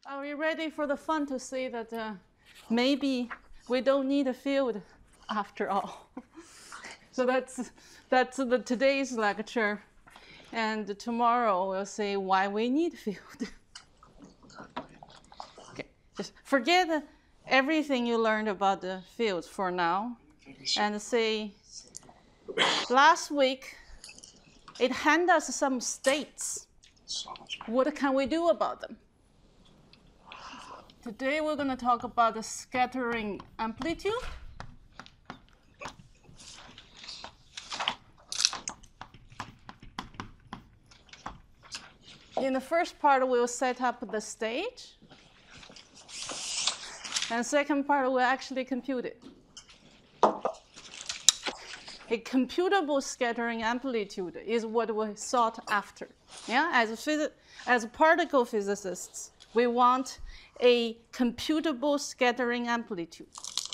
Are we ready for the fun to see that maybe we don't need a field after all? So that's today's lecture, and tomorrow we'll see why we need a field. Okay, just forget everything you learned about the fields for now, and say last week it handed us some states. What can we do about them? Today we're going to talk about the scattering amplitude. In the first part, we'll set up the stage. And second part, we'll actually compute it. A computable scattering amplitude is what we sought after. Yeah, as particle physicists, we want a computable scattering amplitude.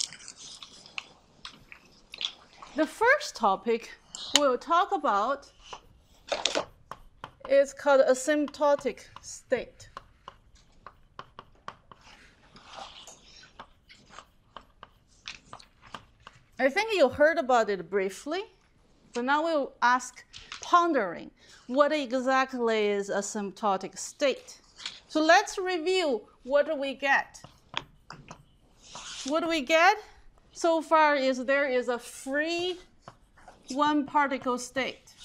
The first topic we'll talk about is called asymptotic state. I think you heard about it briefly, but now we'll ask pondering what exactly is asymptotic state. So let's review what do we get. What do we get so far is there is a free one particle state.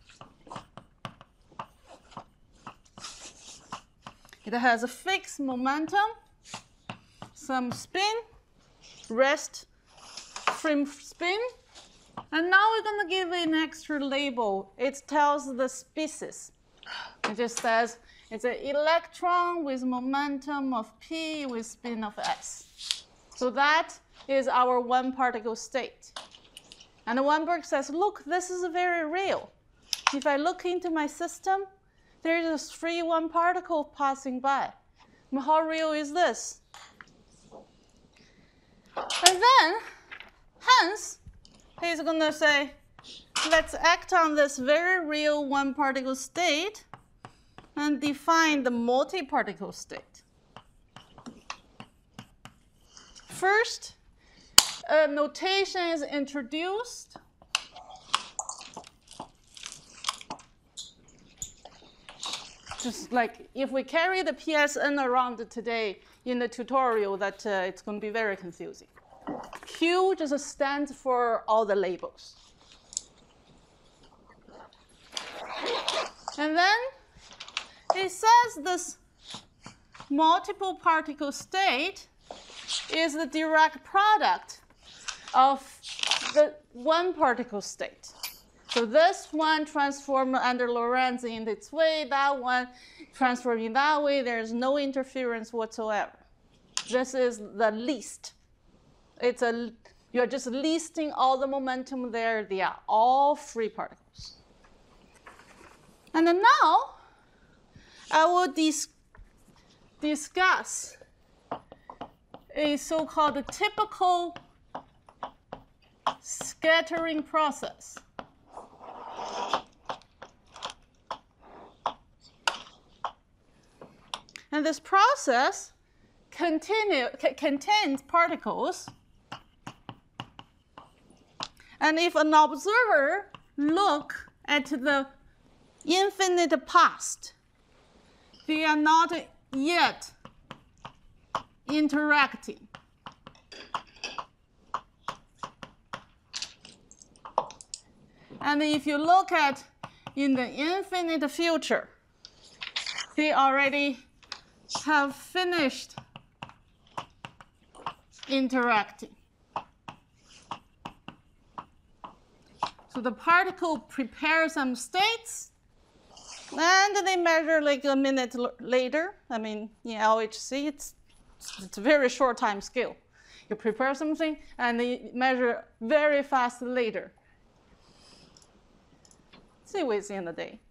It has a fixed momentum, some spin, rest, frame spin, and now we're going to give it an extra label. It tells the species. It just says it's an electron with momentum of p with spin of s. So that is our one particle state. And Weinberg says, look, this is very real. If I look into my system, there is a free one particle passing by. How real is this? And then, hence, he's going to say, let's act on this very real one particle state and define the multi-particle state. First, a notation is introduced. Just like if we carry the PSN around today in the tutorial, that it's going to be very confusing. Q just stands for all the labels. And then it says this multiple particle state is the direct product of the one particle state. So this one transformed under Lorentz in its way, that one transformed in that way. There's no interference whatsoever. This is the least. You're just listing all the momentum there. They are all free particles. And then now, I will discuss a so-called typical scattering process. And this process contains particles. And if an observer look at the infinite past, they are not yet interacting. And if you look at in the infinite future, they already have finished interacting. So the particle prepares some states, and they measure like a minute later. I mean, in LHC, it's a very short time scale. You prepare something, and they measure very fast later. See within the day.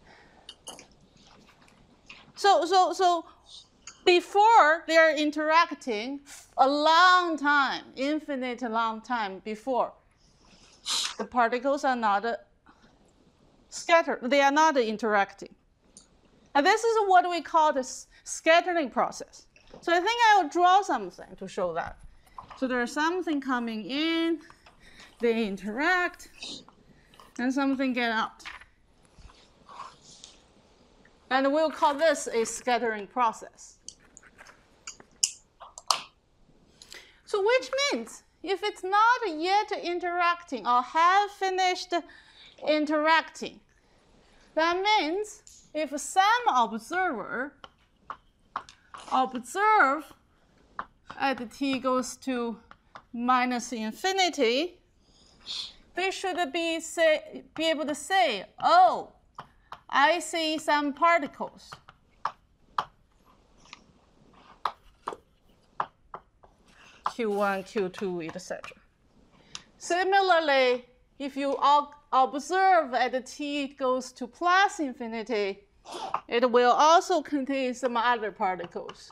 So before they're interacting, a long time, infinite long time before, the particles are not scattered. They are not interacting. And this is what we call the scattering process. So I think I will draw something to show that. So there's something coming in, they interact, and something get out. And we'll call this a scattering process. So which means if it's not yet interacting or have finished interacting, that means if some observer observe at t goes to minus infinity, they should be able to say, oh, I see some particles. Q1, Q2, etc. Similarly, if you observe at t goes to plus infinity, it will also contain some other particles.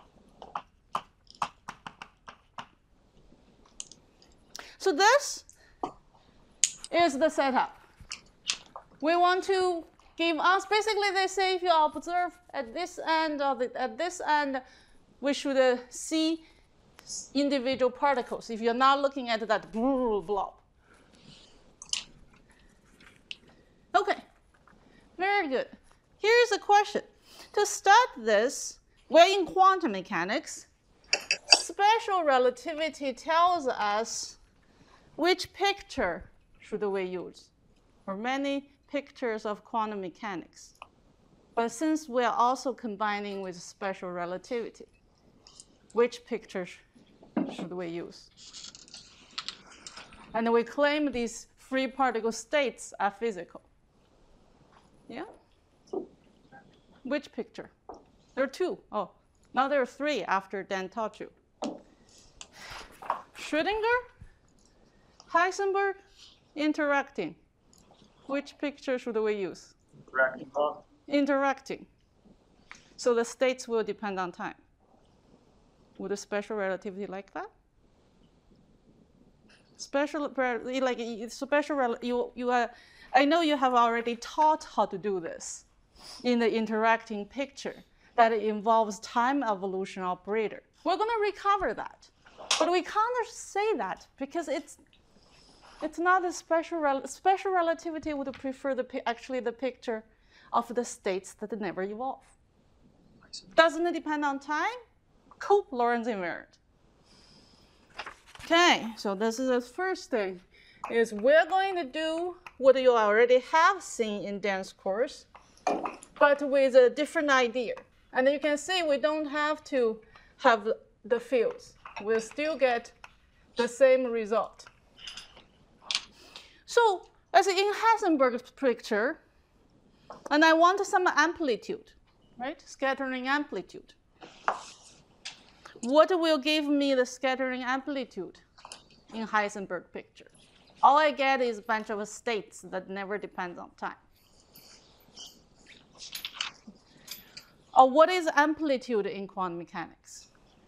So this is the setup. We want to give us, basically they say if you observe at this end or at this end, we should see individual particles if you're not looking at that blob. Okay, very good. Here's a question. To start this, we're in quantum mechanics. Special relativity tells us which picture should we use, or many pictures of quantum mechanics. But since we're also combining with special relativity, which picture should we use? And we claim these free particle states are physical. Yeah? Which picture? There are two. Oh, now there are three after Dan taught you. Schrödinger, Heisenberg, interacting. Which picture should we use? Interacting. Interacting. So the states will depend on time. Would a special relativity like that? I know you have already taught how to do this in the interacting picture that it involves time evolution operator. We're going to recover that, but we can't say that because it's not a special relativity would prefer actually the picture of the states that never evolve. Doesn't it depend on time? Cool, Lorentz invariant. Okay, so this is the first thing, is we're going to do what you already have seen in Dan's course, but with a different idea. And you can see we don't have to have the fields. We'll still get the same result. So as in Heisenberg's picture, and I want some amplitude, right? Scattering amplitude. What will give me the scattering amplitude in Heisenberg picture? All I get is a bunch of states that never depends on time. Or what is amplitude in quantum mechanics?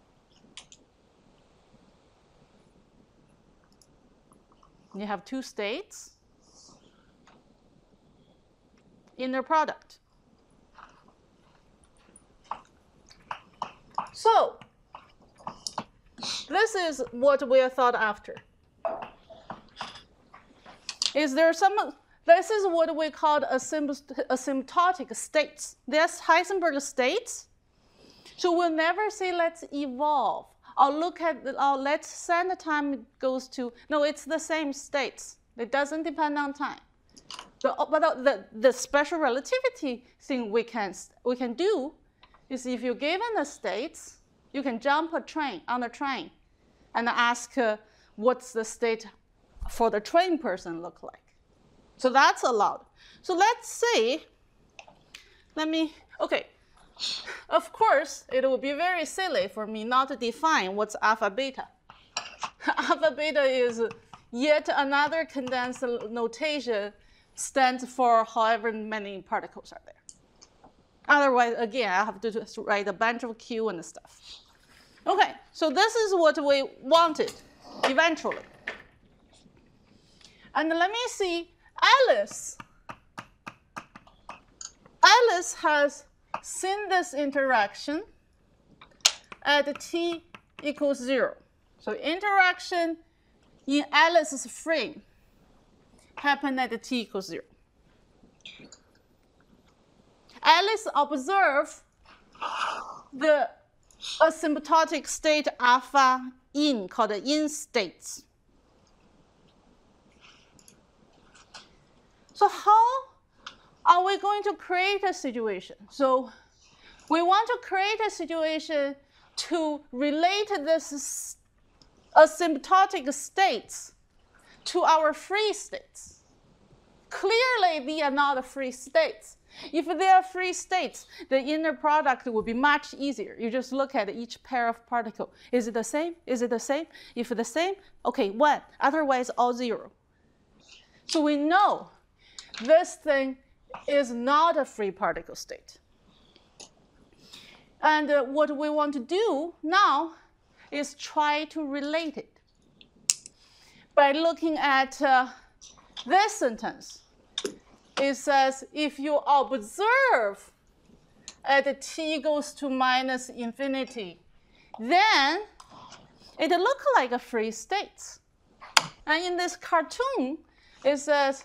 You have two states, inner product. So this is what we are thought after. Is there some, this is what we call asymptotic states. There's Heisenberg states. So we'll never say let's evolve or look at, or let's send the time goes to, no, it's the same states. It doesn't depend on time. But the special relativity thing we can do is if you're given the states, you can jump on a train and ask what's the state for the train person look like. So that's allowed. So let's say, okay. Of course, it would be very silly for me not to define what's alpha beta. Alpha beta is yet another condensed notation, stands for however many particles are there. Otherwise, again, I have to write a bunch of Q and stuff. Okay, so this is what we wanted eventually. And let me see, Alice has seen this interaction at t equals 0. So interaction in Alice's frame happened at t equals 0. Alice observed the asymptotic state alpha in, called the in states. So how are we going to create a situation? So we want to create a situation to relate this asymptotic states to our free states. Clearly, they are not free states. If they are free states, the inner product will be much easier. You just look at each pair of particles. Is it the same? Is it the same? If the same, okay, 1. Otherwise, all 0. So we know this thing is not a free particle state. And what we want to do now is try to relate it by looking at this sentence. It says, if you observe at t goes to minus infinity, then it looks like a free state. And in this cartoon, it says,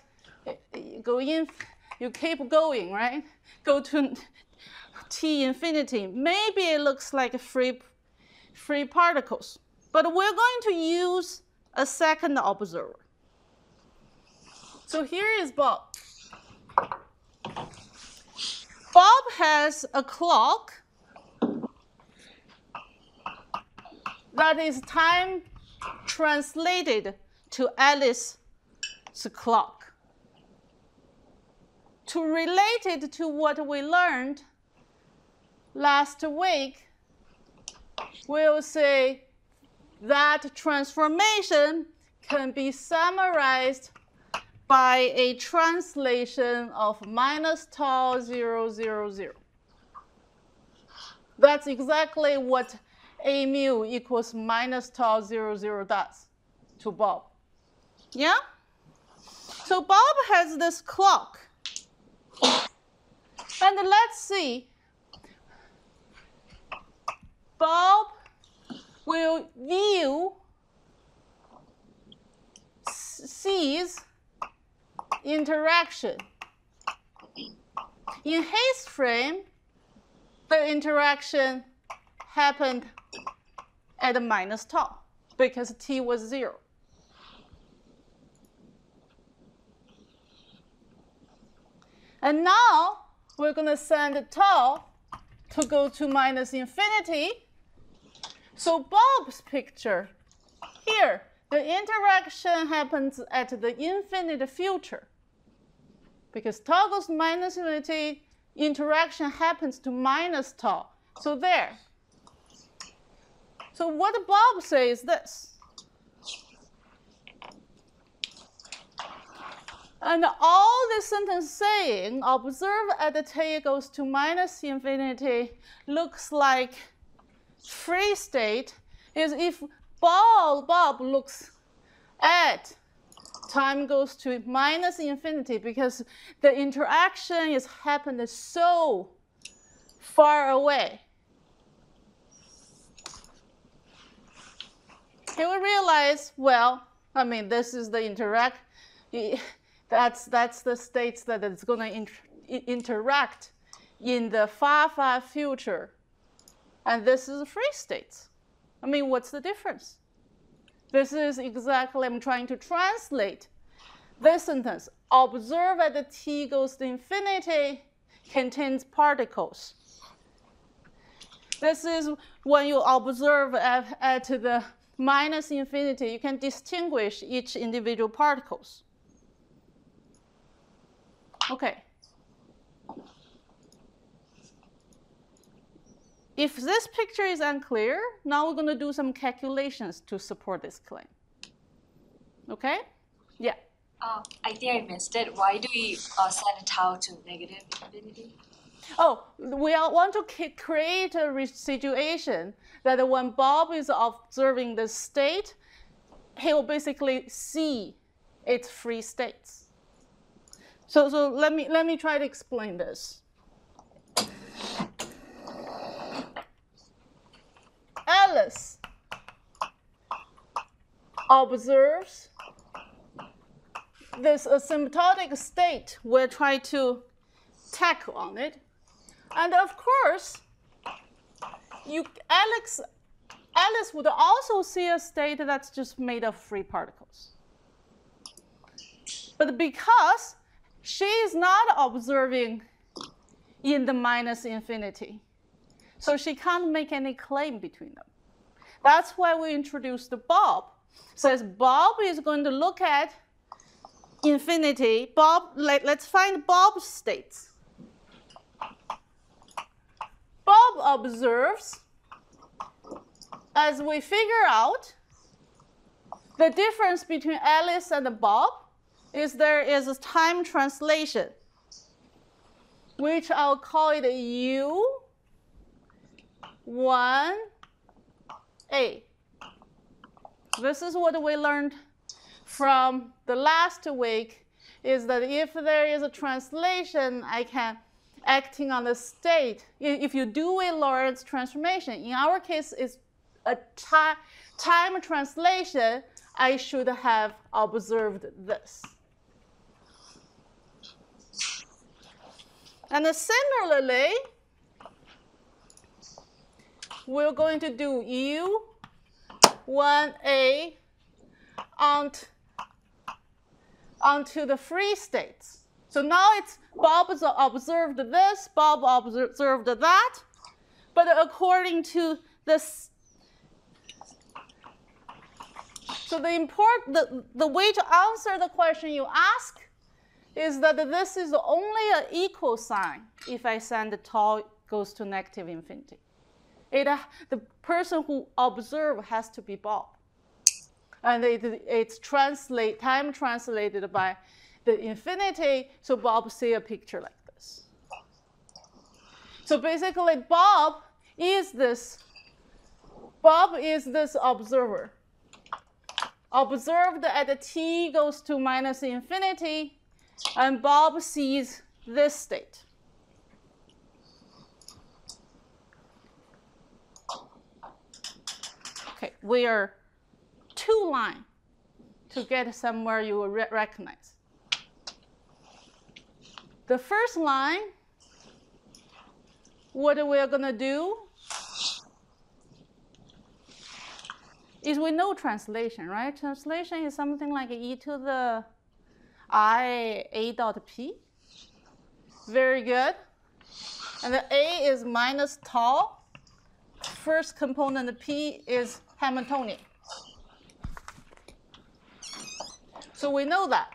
you keep going, right? Go to t infinity. Maybe it looks like free particles. But we're going to use a second observer. So here is Bob. Bob has a clock that is time translated to Alice's clock. To relate it to what we learned last week, we'll say that transformation can be summarized by a translation of minus tau 0, 0, 0. That's exactly what A mu equals minus tau 0, 0 does to Bob. Yeah? So Bob has this clock. And let's see. Bob will view, sees interaction. In his frame, the interaction happened at minus tau because t was 0. And now we're going to send tau to go to minus infinity. So Bob's picture here, the interaction happens at the infinite future. Because tau goes to minus infinity, interaction happens to minus tau. So there. So what Bob says is this. And all this sentence saying, observe at the t goes to minus infinity, looks like free state, is if Bob looks at time goes to minus infinity because the interaction is happened so far away. He will realize, well, I mean, this is the interact. That's the states that it's going to interact in the far, far future. And this is free states. I mean, what's the difference? This is exactly, I'm trying to translate this sentence. Observe at the t goes to infinity contains particles. This is when you observe at the minus infinity, you can distinguish each individual particles. Okay. If this picture is unclear, now we're going to do some calculations to support this claim. Okay? Yeah. I think I missed it. Why do we set tau to negative infinity? Oh, we want to create a situation that when Bob is observing the state, he will basically see its free states. So let me try to explain this. Alice observes this asymptotic state, we'll try to tackle on it. And of course, Alice would also see a state that's just made of free particles. But because she is not observing in the minus infinity, so she can't make any claim between them. That's why we introduced Bob. Says Bob is going to look at infinity. Bob, let's find Bob's states. Bob observes, as we figure out, the difference between Alice and Bob is there is a time translation, which I'll call it U1A. This is what we learned from the last week, is that if there is a translation, I can, acting on the state, if you do a Lorentz transformation, in our case, it's a time translation, I should have observed this. And similarly, we're going to do U1A onto the free states. So now it's Bob observed this, Bob observed that, but according to this, so the way to answer the question you ask is that this is only an equal sign if I send the tau goes to negative infinity. The person who observed has to be Bob. And it's time translated by the infinity, so Bob see a picture like this. So basically, Bob is this observer. Observed at t goes to minus infinity, and Bob sees this state. Okay, we are 2 lines to get somewhere you will recognize. The first line, what we're going to do is we know translation, right? Translation is something like e to the I a dot p. Very good. And the a is minus tau. First component p is Hamiltonian. So we know that.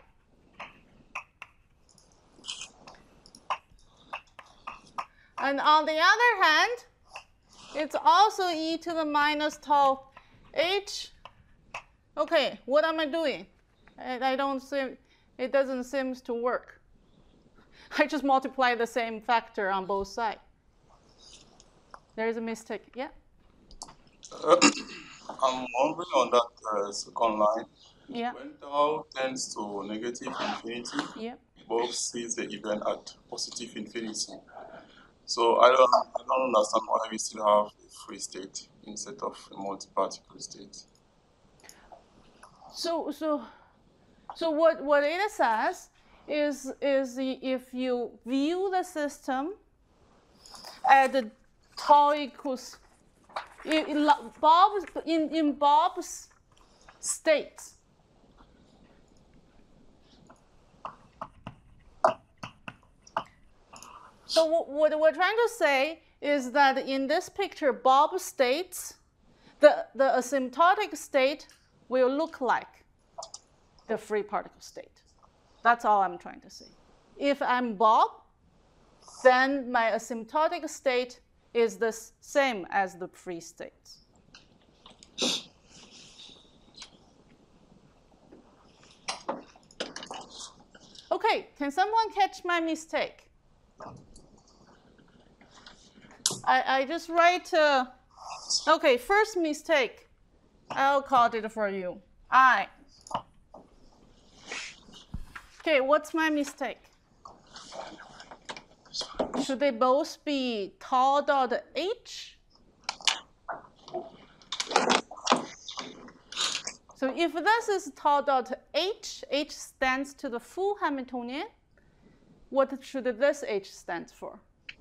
And on the other hand, it's also e to the minus tau h. Okay, what am I doing? It doesn't seem to work. I just multiply the same factor on both sides. There is a mistake. Yeah? I'm wondering on that second line. Yeah. When tau tends to negative infinity, Yeah. Bob sees the event at positive infinity. So I don't understand why we still have a free state instead of a multi-particle state. So what it says is if you view the system at the tau equals in Bob's state. So what we're trying to say is that in this picture, Bob states the asymptotic state will look like the free particle state. That's all I'm trying to say. If I'm Bob, then my asymptotic state is the same as the free states. Okay, can someone catch my mistake? I just write, okay, first mistake. I'll call it for you. I. Okay, what's my mistake? Should they both be tau dot h? So if this is tau dot h, h stands to the full Hamiltonian, what should this h stand for?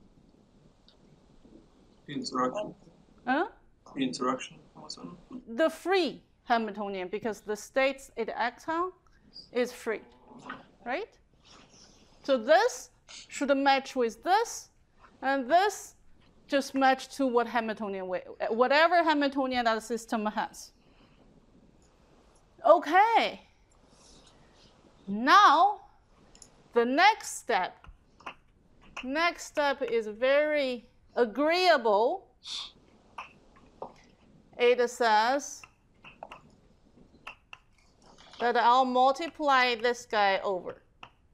Interaction. Huh? Interaction also. The free Hamiltonian, because the states it acts on is free, right? So this should match with this, and this just match to what Hamiltonian, whatever Hamiltonian that system has. Okay. Now, the next step is very agreeable. It says that I'll multiply this guy over.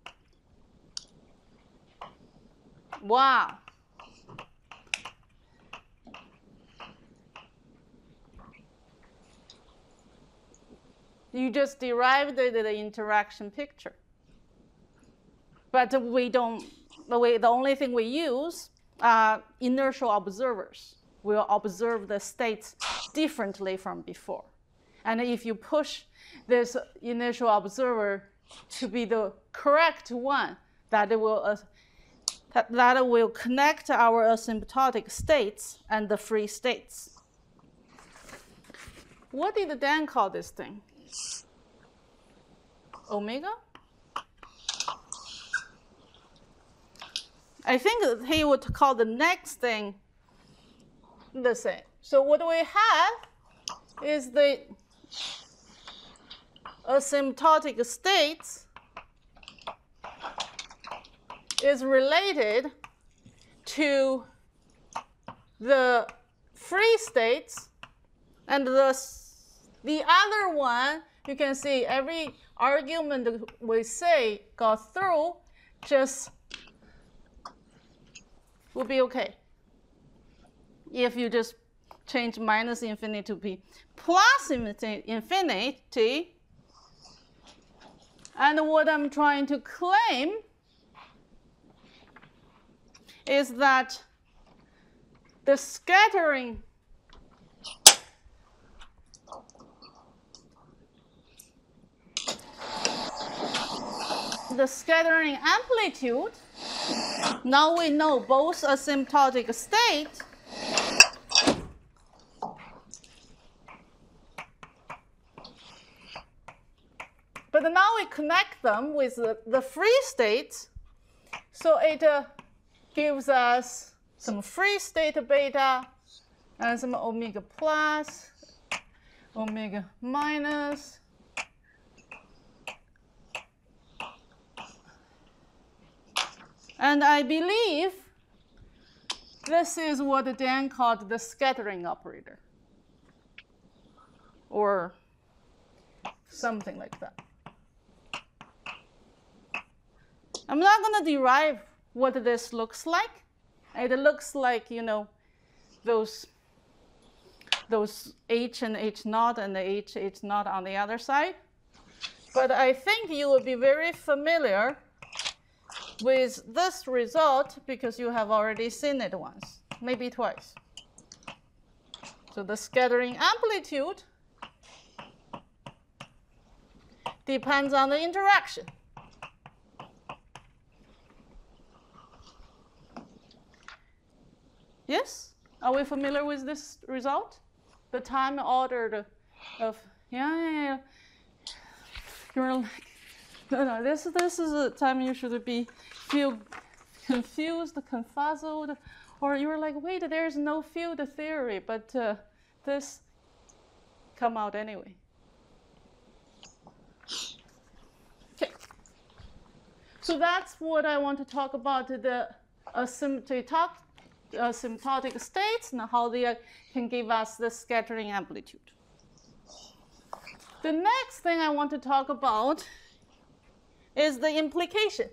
Wow. You just derived the interaction picture. But the only thing we use are inertial observers. We'll observe the states differently from before. And if you push this inertial observer to be the correct one, that will connect our asymptotic states and the free states. What did Dan call this thing? Omega? I think he would call the next thing the same. So what we have is the asymptotic states is related to the free states, and the other one, you can see every argument we say got through just will be okay. If you just change minus infinity to be plus infinity, and what I'm trying to claim is that the scattering amplitude, now we know both asymptotic state but now we connect them with the free states, so it gives us some free state beta and some omega plus, omega minus, and I believe this is what Dan called the scattering operator, or something like that. I'm not going to derive what this looks like. It looks like, you know, those H and H naught and the H naught on the other side. But I think you will be very familiar with this result because you have already seen it once, maybe twice. So the scattering amplitude depends on the interaction. Yes? Are we familiar with this result? The time ordered of, yeah. You're like, no, this is a time you should feel confused, confuzzled, or you're like, wait, there's no field theory, but this come out anyway. Okay. So that's what I want to talk about, the asymptotic states and how they can give us the scattering amplitude. The next thing I want to talk about is the implication.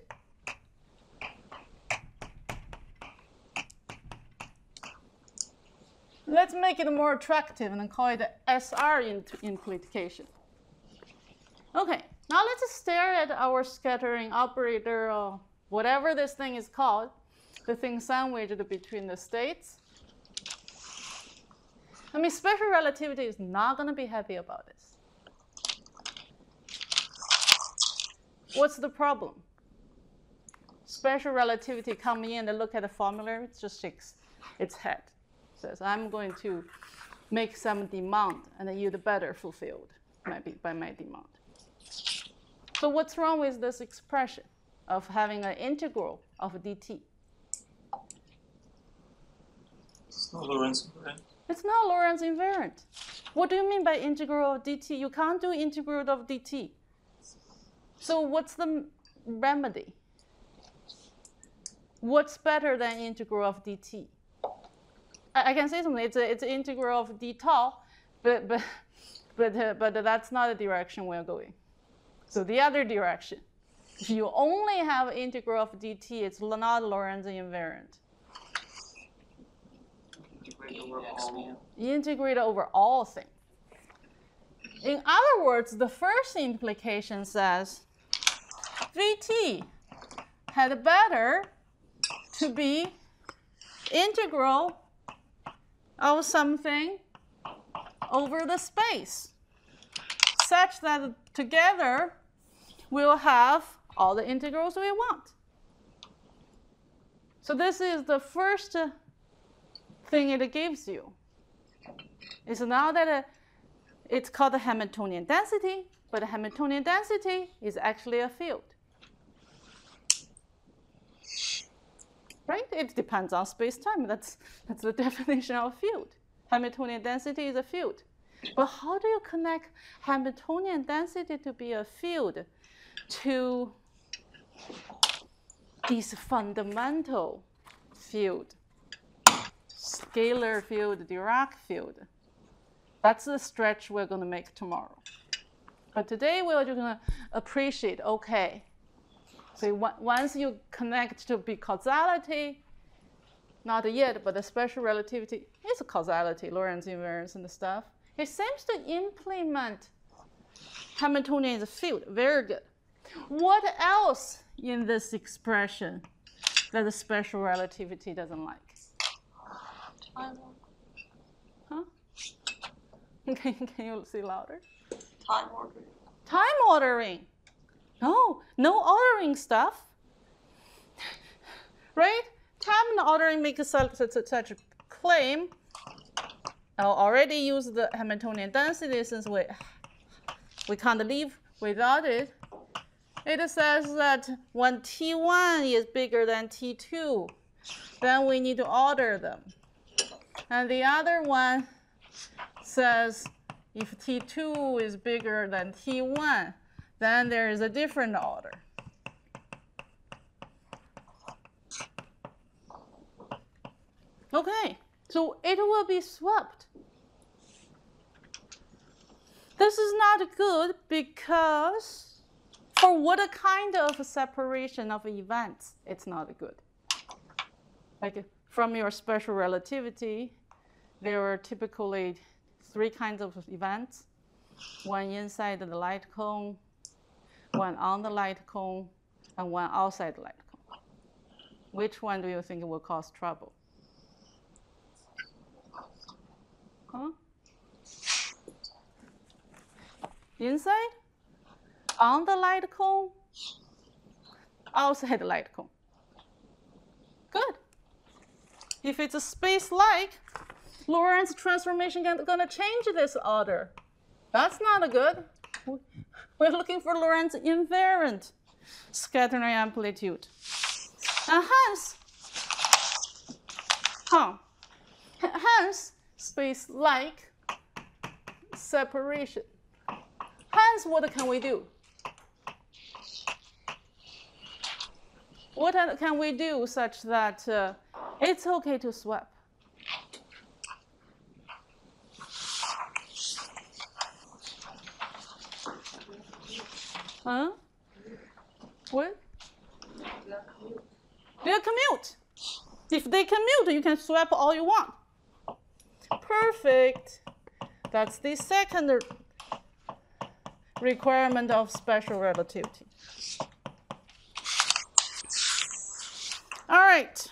Let's make it more attractive and call it SR implication. Okay, now let's stare at our scattering operator, or whatever this thing is called, the thing sandwiched between the states. I mean, special relativity is not going to be happy about this. what's the problem? Special relativity comes in and look at the formula, it just shakes its head. Says, I'm going to make some demand, and you'd better fulfilled by my demand. So what's wrong with this expression of having an integral of dt? It's not Lorentz invariant. It's not Lorentz invariant. What do you mean by integral of dt? You can't do integral of dt. So what's the remedy? What's better than integral of dt? I can say something. It's an integral of d tau, but that's not the direction we're going. So the other direction, if you only have integral of dt, it's not Lorentz invariant. Integrate over all things. In other words, the first implication says Vt had better to be integral of something over the space, such that together we'll have all the integrals we want. So this is the first thing it gives you. It's now that it's called the Hamiltonian density, but the Hamiltonian density is actually a field. Right? It depends on space-time. That's the definition of a field. Hamiltonian density is a field. But how do you connect Hamiltonian density to be a field to this fundamental field, scalar field, Dirac field? That's the stretch we're going to make tomorrow. But today we're just going to appreciate, okay, so once you connect to be causality, not yet, but the special relativity is a causality, Lorentz invariance and stuff. It seems to implement Hamiltonian as a field. Very good. What else in this expression that the special relativity doesn't like? Time. Huh? Can you say louder? Time ordering. Time ordering. No ordering stuff. Right? Time ordering makes such a claim. I'll already use the Hamiltonian density since we can't live without it. It says that when T1 is bigger than T2, then we need to order them. And the other one says if T2 is bigger than T1, then there is a different order. Okay, so it will be swapped. This is not good because for what kind of separation of events, it's not good. Like from your special relativity, there are typically three kinds of events. One inside the light cone, one on the light cone, and one outside the light cone. Which one do you think will cause trouble? Huh? Inside? On the light cone? Outside the light cone? Good. If it's a space-like, Lorentz transformation is going to change this order. That's not good. We're looking for Lorentz invariant scattering amplitude. And hence, space-like separation. Hence, what can we do? What can we do such that it's okay to swap? Huh? What? They'll commute. If they commute, you can swap all you want. Perfect. That's the second requirement of special relativity. All right.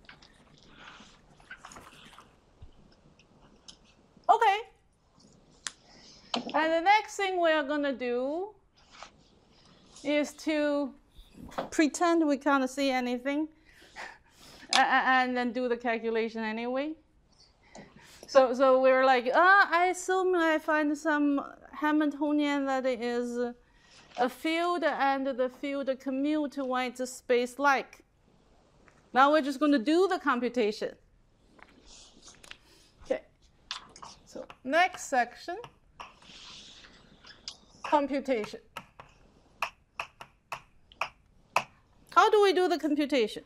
Okay. And the next thing we are going to do is to pretend we can't see anything and then do the calculation anyway. So we're like, I assume I find some Hamiltonian that is a field and the field commute when it's space-like. Now we're just going to do the computation. Okay, so next section, computation. How do we do the computation?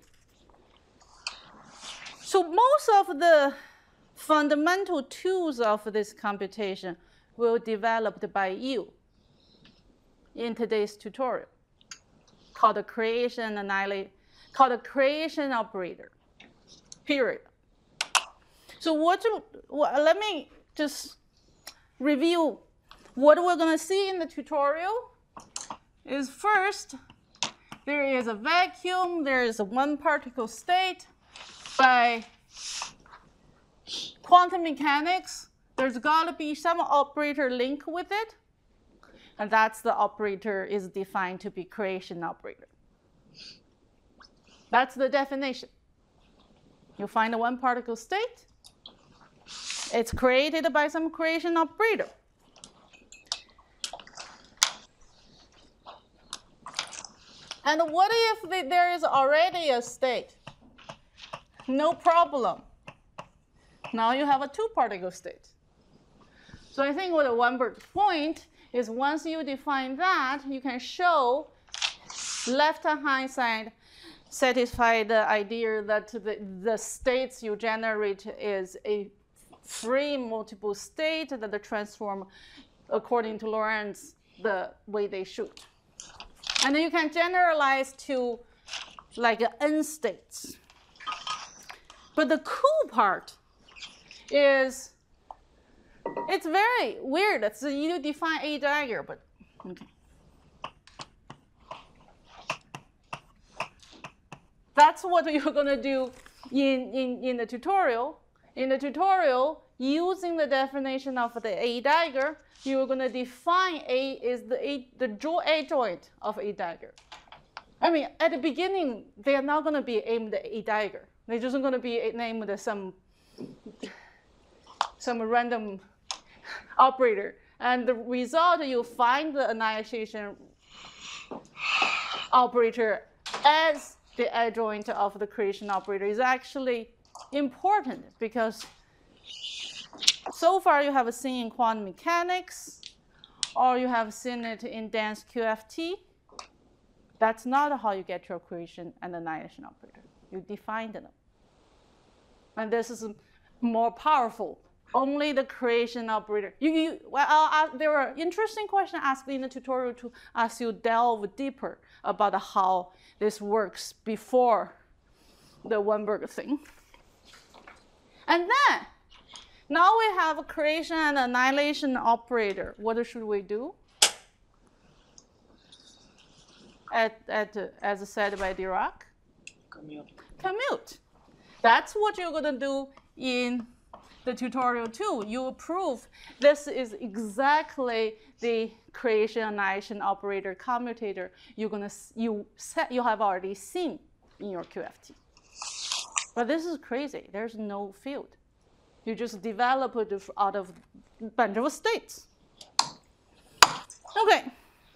So most of the fundamental tools of this computation will be developed by you in today's tutorial, called the creation operator, period. So let me just review what we're going to see in the tutorial. Is first, there is a vacuum, there is a one particle state. By quantum mechanics, there's got to be some operator link with it, and that's the operator is defined to be creation operator. That's the definition. You find a one particle state, it's created by some creation operator. And what if there is already a state? No problem. Now you have a two particle state. So I think what the Weinberg point is, once you define that, you can show left-hand side satisfy the idea that the states you generate is a free multiple state that they transform according to Lorentz the way they should. And then you can generalize to like n states. But the cool part is it's very weird. So you define a dagger, but okay. That's what you're going to do in the tutorial. In the tutorial, using the definition of the A dagger, you're going to define A is the A joint of A dagger. I mean, at the beginning, they are not going to be aimed at A dagger. They're just going to be named some random operator. And the result, you find the annihilation operator as the adjoint of the creation operator is actually important, because so far you have seen in quantum mechanics, or you have seen it in dense QFT. That's not how you get your creation and annihilation operator. You define them. And this is more powerful. Only the creation operator. There were interesting questions asked in the tutorial to ask you delve deeper about how this works before the Weinberg thing. And then, now we have a creation and annihilation operator. What should we do? As said by Dirac? Commute. That's what you're going to do in the tutorial too. You prove this is exactly the creation annihilation operator commutator you have already seen in your QFT. But this is crazy. There's no field. You just develop it out of a bunch of states. Okay.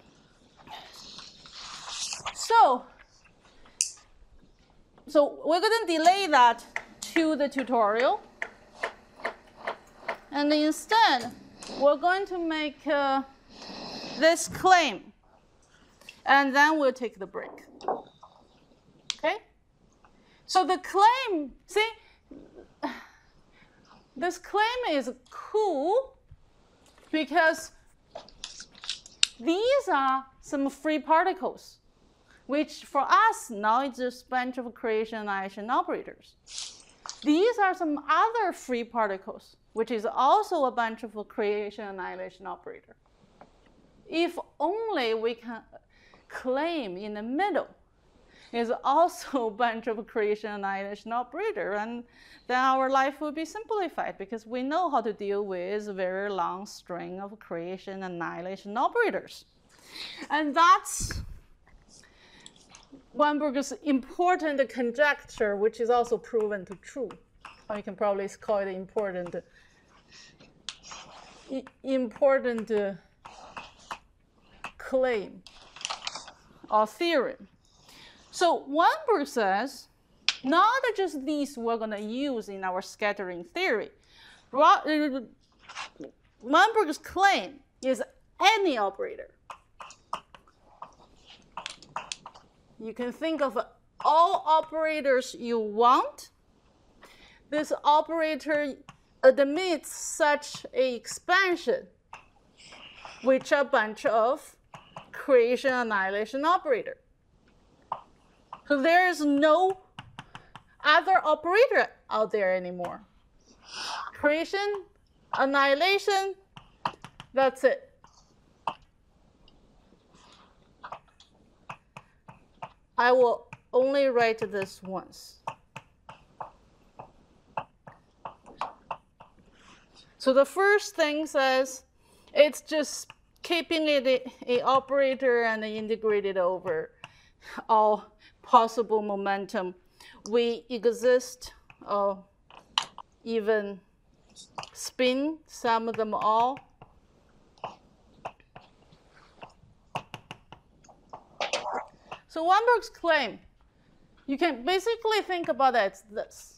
So we're going to delay that to the tutorial. And instead, we're going to make this claim. And then we'll take the break. Okay? So the claim, see, this claim is cool because these are some free particles, which for us now it's just a bunch of creation annihilation operators. These are some other free particles, which is also a bunch of creation annihilation operator. If only we can claim in the middle is also a bunch of creation annihilation operator, and then our life will be simplified because we know how to deal with a very long string of creation annihilation operators. And that's Weinberg's important conjecture, which is also proven to true. Or you can probably call it important claim or theorem. So Weinberg says, not just these we're going to use in our scattering theory. Weinberg's claim is any operator. You can think of all operators you want. This operator admits such an expansion, which are a bunch of creation annihilation operator. So there is no other operator out there anymore. Creation, annihilation, that's it. I will only write this once. So the first thing says it's just keeping it an operator and integrate it over all possible momentum. We exist, even spin, sum of them all. So Weinberg's claim, you can basically think about it as this.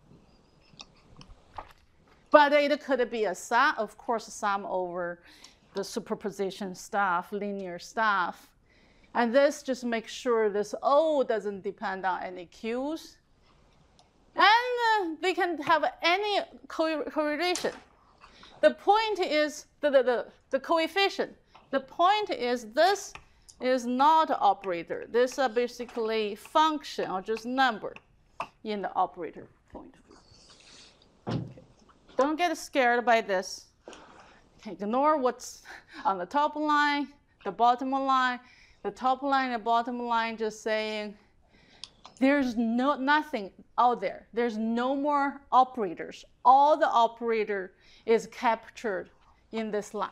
But it could be a sum, of course, sum over the superposition stuff, linear stuff. And this just makes sure this O doesn't depend on any Q's. And they can have any correlation. The point is the coefficient. The point is this is not an operator. These are basically function or just number in the operator point of view. Okay. Don't get scared by this. Ignore what's on the top line, the bottom line. The top line and bottom line just saying there's nothing out there. There's no more operators. All the operator is captured in this line.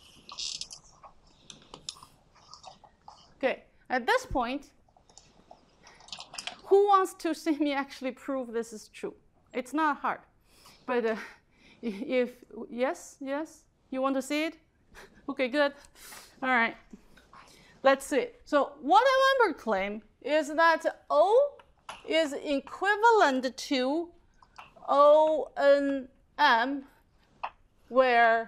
Okay, at this point, who wants to see me actually prove this is true? It's not hard. But yes, you want to see it? Okay, good. All right, let's see. So what Weinberg claim is that O is equivalent to ONM, where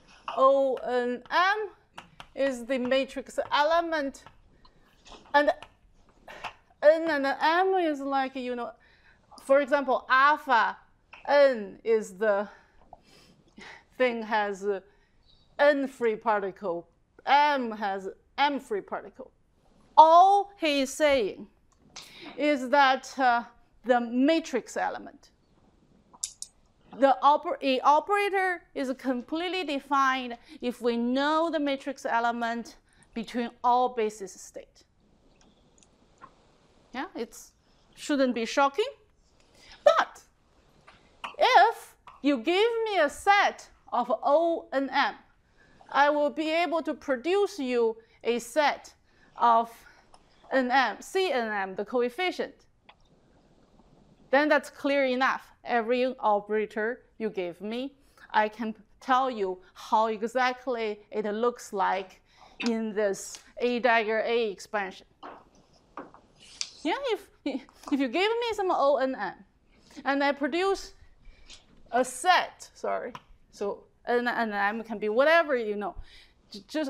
ONM is the matrix element, and N and M is like, for example, alpha N is the thing has N free particle, M has M free particle. All he is saying is that the matrix element, the operator is completely defined if we know the matrix element between all basis state. Yeah, it shouldn't be shocking. But if you give me a set of O and M, I will be able to produce you a set of NM, CNM, the coefficient. Then that's clear enough. Every operator you give me, I can tell you how exactly it looks like in this A dagger A expansion. Yeah, if you give me some O and M, and I produce a set, so N and M can be whatever just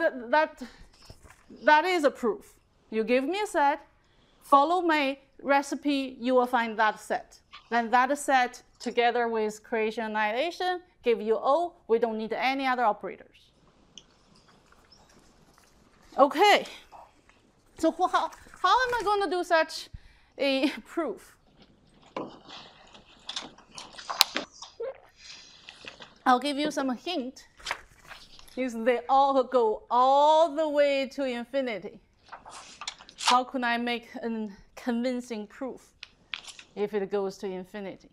that is a proof. You give me a set, follow my recipe, you will find that set. Then that set together with creation annihilation give you O. We don't need any other operators. Okay, so how am I going to do such a proof? I'll give you some hint. Is they all go all the way to infinity. How can I make a convincing proof if it goes to infinity?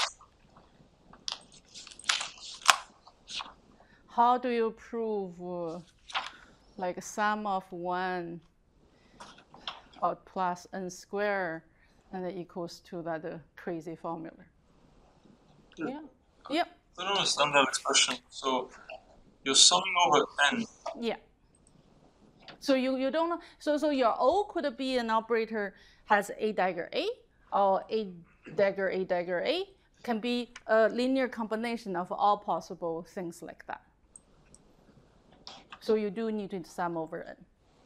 How do you prove like sum of 1 plus n squared, and it equals to that crazy formula. Yeah. Yep. I don't understand that expression. So you're summing over n. Yeah. So you don't know. So your O could be an operator has A dagger A, or A dagger A can be a linear combination of all possible things like that. So you do need to sum over n.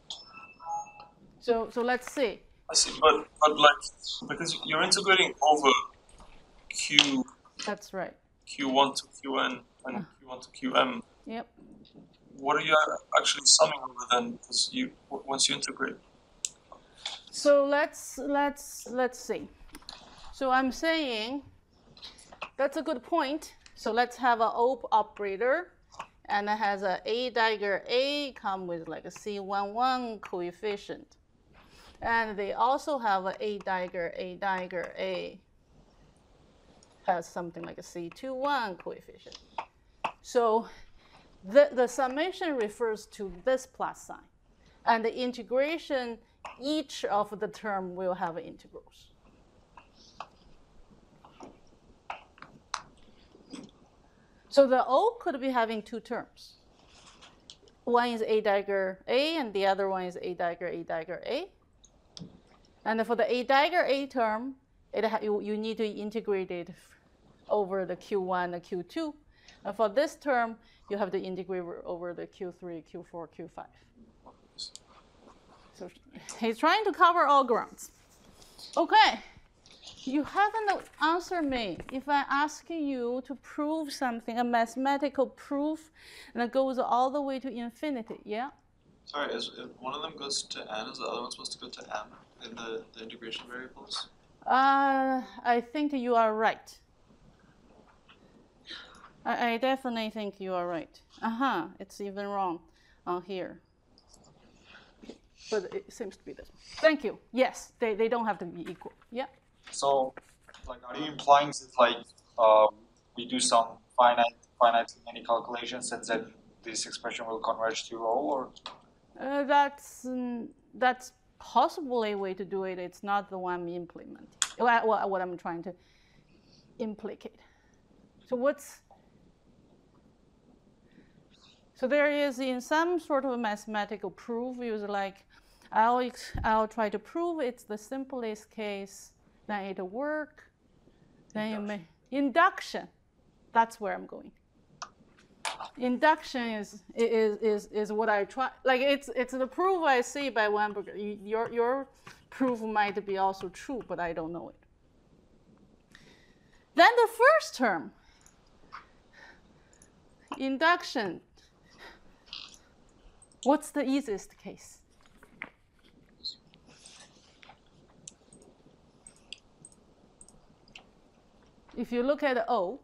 So let's see. I see, but like, because you're integrating over q That's right. q1 to qn and q1 to qm. Yep. What are you actually summing over then? Because once you integrate. So let's see. So I'm saying that's a good point. So let's have an O operator, and it has a A dagger A come with like a C11 coefficient, and they also have a dagger A has something like a C21 coefficient. So the summation refers to this plus sign, and the integration, each of the term will have integrals. So the O could be having two terms. One is A dagger A, and the other one is A dagger A. And for the A dagger A term, you need to integrate it over the Q1 and Q2. And for this term, you have to integrate over the Q3, Q4, Q5. So he's trying to cover all grounds. Okay, you haven't answered me. If I ask you to prove something, a mathematical proof, and it goes all the way to infinity, yeah? Sorry, if one of them goes to n, is the other one supposed to go to m in the integration variables? I think you are right. I definitely think you are right. It's even wrong on here. But it seems to be this one. Thank you. Yes, they don't have to be equal. Yeah. So, like, are you implying that, like, we do some finite many calculations, and then this expression will converge to O, or? That's possibly a way to do it. It's not the one we implement. What I'm trying to implicate. So there is, in some sort of mathematical proof, I'll try to prove it's the simplest case, then it'll work. Then you may induction. That's where I'm going. Induction is what I try. Like it's the proof I see by Weinberger. Your proof might be also true, but I don't know it. Then the first term, induction. What's the easiest case? If you look at O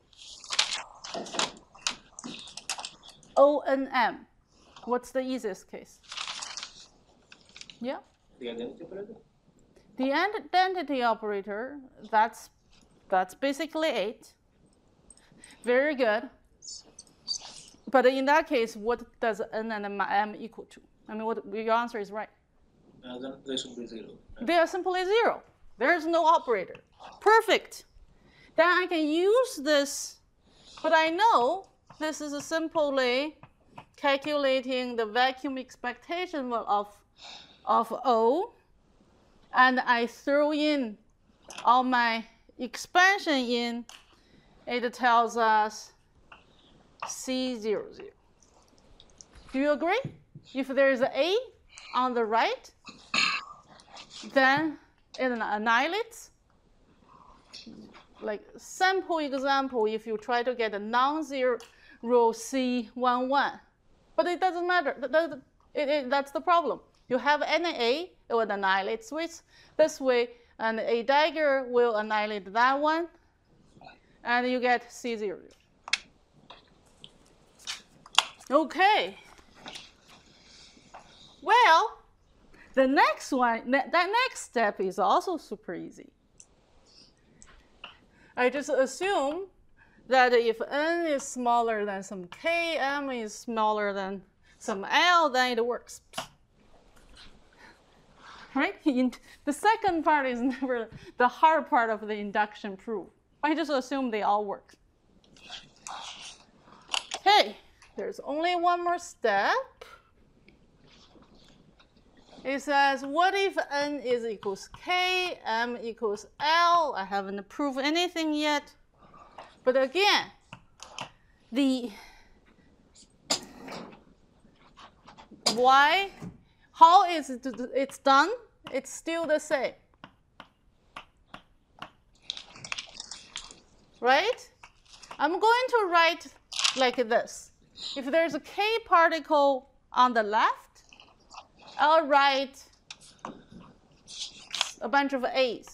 and M, what's the easiest case? Yeah? The identity operator? The identity operator, that's basically 8. Very good. But in that case, what does n and m equal to? I mean, your answer is right. Then they should be 0. Right? They are simply 0. There is no operator. Perfect. Then I can use this, but I know this is simply calculating the vacuum expectation of O, and I throw in all my expansion in. It tells us C00. Do you agree? If there is an A on the right, then it annihilates. Like sample example, if you try to get a non-zero C11, but it doesn't matter. That's the problem. You have any A, it will annihilate with this way, and A dagger will annihilate that one, and you get C00. Okay. Well, the next one, that next step is also super easy. I just assume that if n is smaller than some k, m is smaller than some l, then it works. right? The second part is never the hard part of the induction proof. I just assume they all work. Okay, there's only one more step. It says, what if n is equals k, m equals l? I haven't proved anything yet. But again, why? How is it's done? It's still the same. Right? I'm going to write like this. If there's a k particle on the left, I'll write a bunch of a's.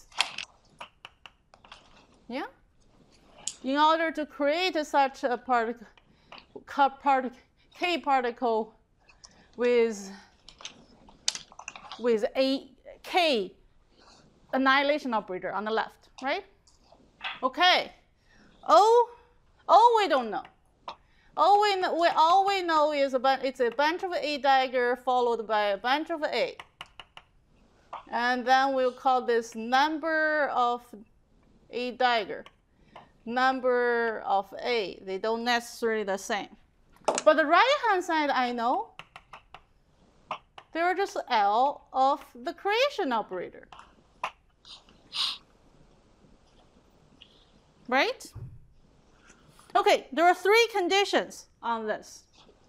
Yeah? In order to create such a k particle with a k annihilation operator on the left, right? Okay. O we don't know. All we know is it's a bunch of A dagger followed by a bunch of A. And then we'll call this number of A dagger, number of A. They don't necessarily the same. But the right-hand side, I know. They're just L of the creation operator. Right? Okay, there are three conditions on this.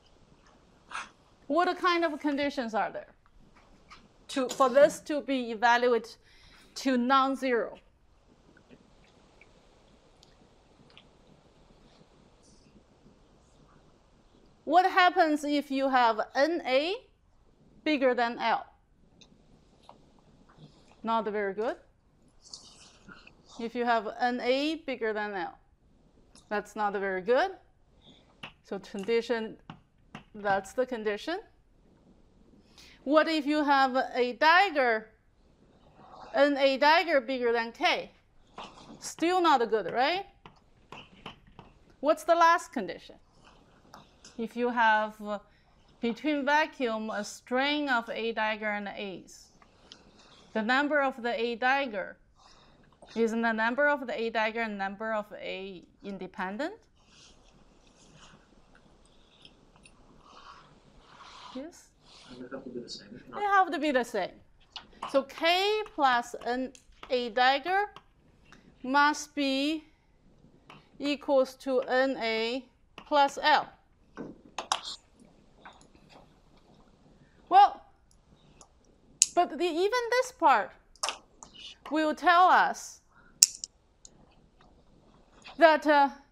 What kind of conditions are there for this to be evaluated to non-zero? What happens if you have NA bigger than L? Not very good. If you have NA bigger than L, that's not very good. So condition, that's the condition. What if you have a dagger, NA dagger bigger than K? Still not good, right? What's the last condition? If you have between vacuum a string of A dagger and A's, the number of the A dagger isn't the number of the A dagger and number of A independent? Yes? They have to be the same. They have to be the same. So K plus N A dagger must be equals to NA plus L. Well, but even this part will tell us that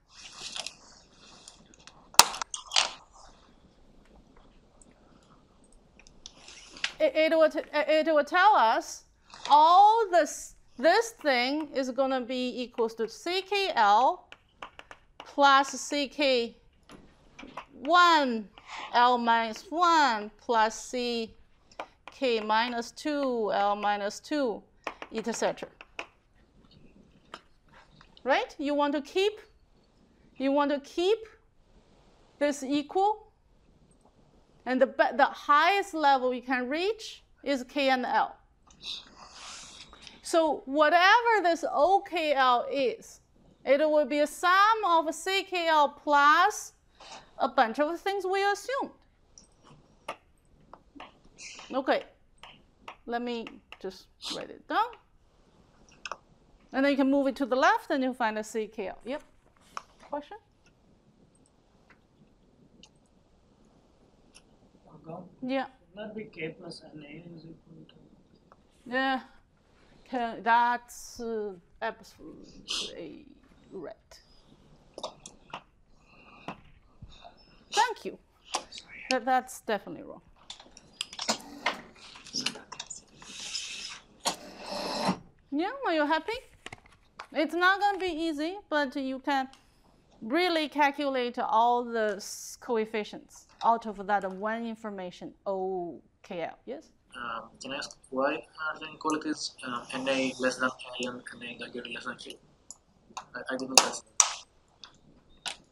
it will tell us all this thing is going to be equals to CKL plus CK1 L minus 1 plus CK minus 2 L minus 2, etc. Right? You want to keep this equal, and the highest level you can reach is K and L. So whatever this OKL is, it will be a sum of CKL plus a bunch of things we assumed. Okay, let me just write it down. And then you can move it to the left and you'll find a CKL. Yep. Question? Yeah. Not be K plus NA is equal to. Yeah. That's absolutely right. Thank you. That's definitely wrong. Yeah, are you happy? It's not going to be easy, but you can really calculate all the coefficients out of that one information, OKL. Yes? Can I ask why are the inequalities NA less than K and NA dagger less than K? I didn't catch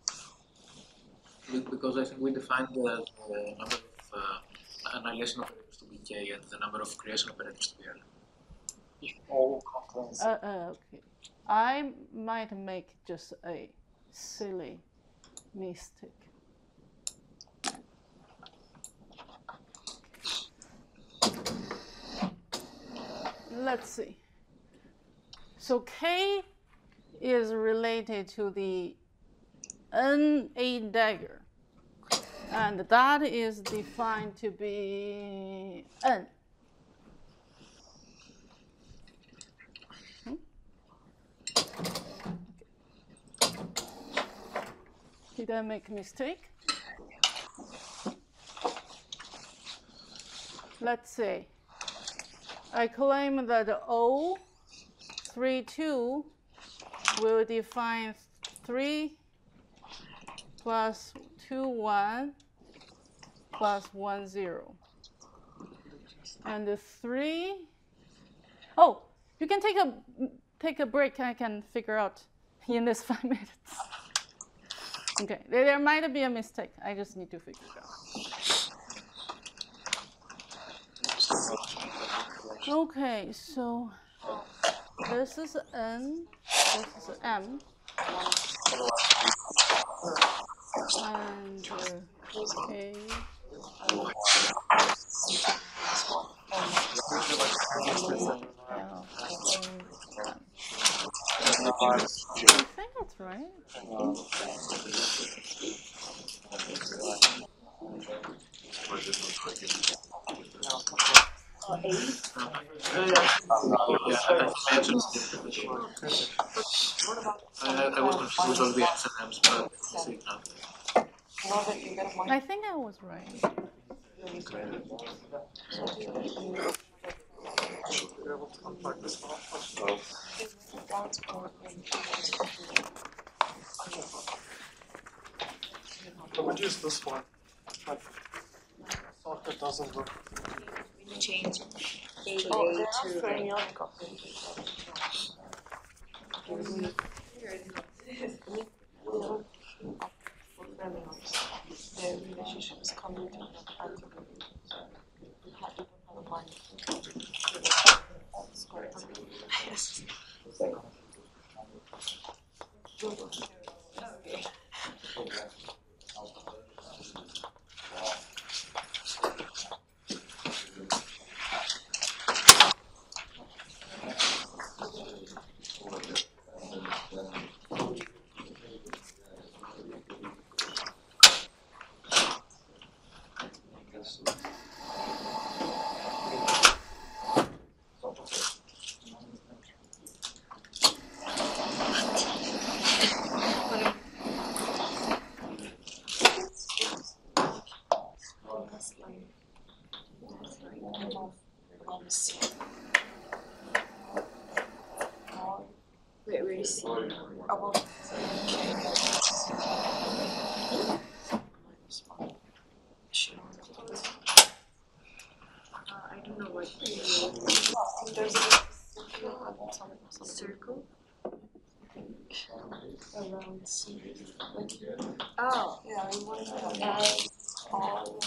that. Because I think we defined the number of annihilation operators operators to be K and the number of creation operators to be L. If O contains Okay. I might make just a silly mistake. Let's see. So K is related to the NA dagger, and that is defined to be N. Did I make a mistake? Let's see. I claim that O32 will define 3 plus 2, 1 plus 1, 0. And the 3, oh, you can take a break. I can figure out in this 5 minutes. Okay, there might be a mistake. I just need to figure it out. Okay, so this is N, this is M, and A. I think that's right. I was confused with all the N's and M's, but I see it now. I think I was right. I would use this one, but socket doesn't work. We change A to the relationship is coming to an we have to have a mind. Yes. Wait, where is C? I don't know what There's a circle. around C. Oh, Yeah, we want to and all.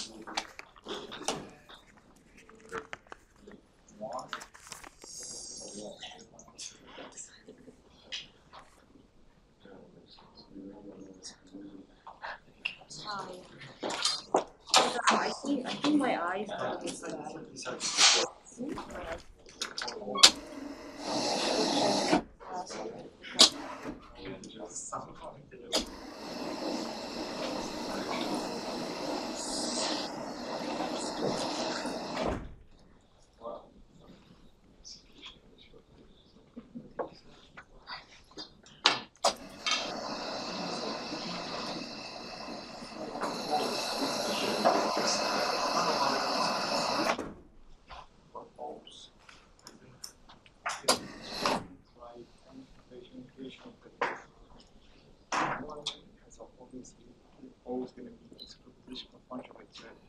I think my eyes are always going to be exclusion of function weights, right?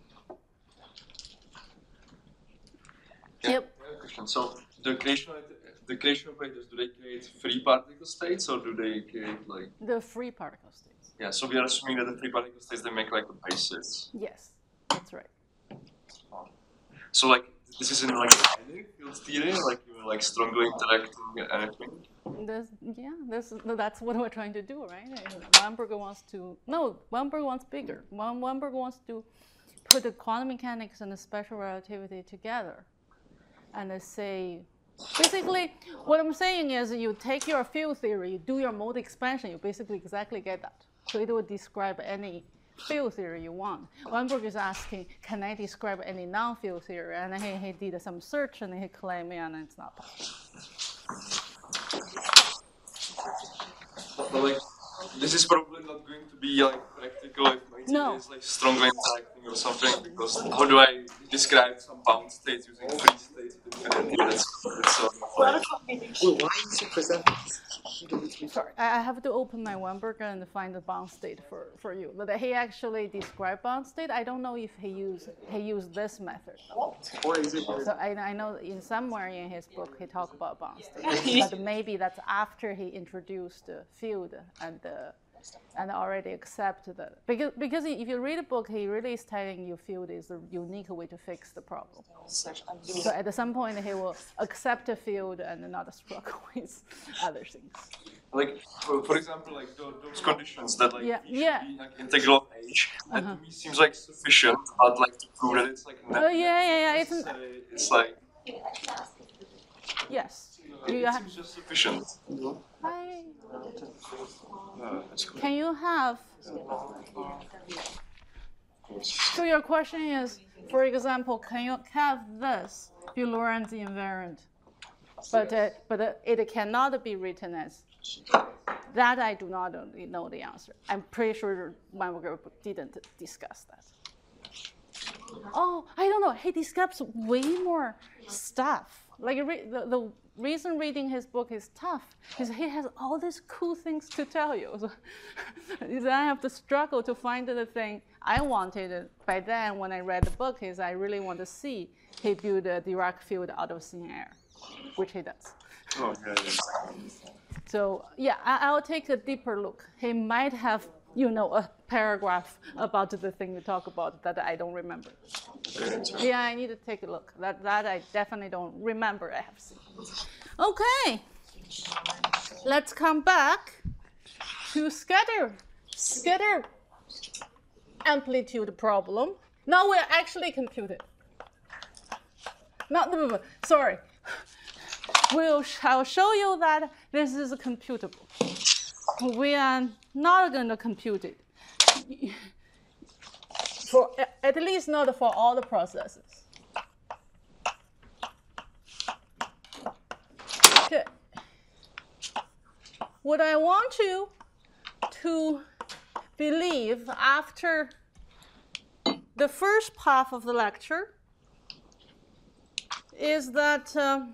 Yep. Question. So the creation operators, do they create free particle states or do they create like? The free particle states. Yeah. So we are assuming that the free particle states they make like the basis. Yes, that's right. So like this is in like any field theory, like you're like strongly interacting anything. That's what we're trying to do, right? Weinberger wants bigger. Weinberger wants to put the quantum mechanics and the special relativity together, and they say, basically, what I'm saying is, you take your field theory, you do your mode expansion, you basically exactly get that. So it will describe any field theory you want. Weinberger is asking, can I describe any non-field theory? And he did some search and he claimed, and it's not possible. But like, this is probably not going to be like practical if my theory is like strongly interacting or something, because how do I describe some bound states using free states with infinity? That's sort of like... Well, why is he presenting this? Sorry, I have to open my Weinberger and find the bound state for you. But he actually described bound state. I don't know if he used this method. Or is it? So I know in somewhere in his book he talked about bound state, but maybe that's after he introduced the field and already accepted that. Because if you read a book, he really is telling you field is the unique way to fix the problem. So at some point he will accept a field and not struggle with other things. Like, for example, like those conditions that like Yeah. should be like integral of H, that to me seems like sufficient, but like to prove that it's like not necessary, it's like yes. it seems just sufficient. Can you have? So your question is, for example, can you have this be Lorentz invariant, but it cannot be written as that? I do not know the answer. I'm pretty sure Weinberger didn't discuss that. Oh, I don't know. He discusses way more stuff. Like the reason reading his book is tough is he has all these cool things to tell you. So I have to struggle to find the thing I wanted. By then, when I read the book, is I really want to see he build a Dirac field out of thin air, which he does. Oh, yeah. So yeah, I'll take a deeper look. He might have, a paragraph about the thing we talk about that I don't remember. Yeah, I need to take a look. That I definitely don't remember. I have seen. Okay, let's come back to scatter amplitude problem. Now we're actually computed. No, sorry. I'll show you that this is computable. We are not going to compute it, at least not for all the processes. Okay. What I want you to believe after the first half of the lecture is that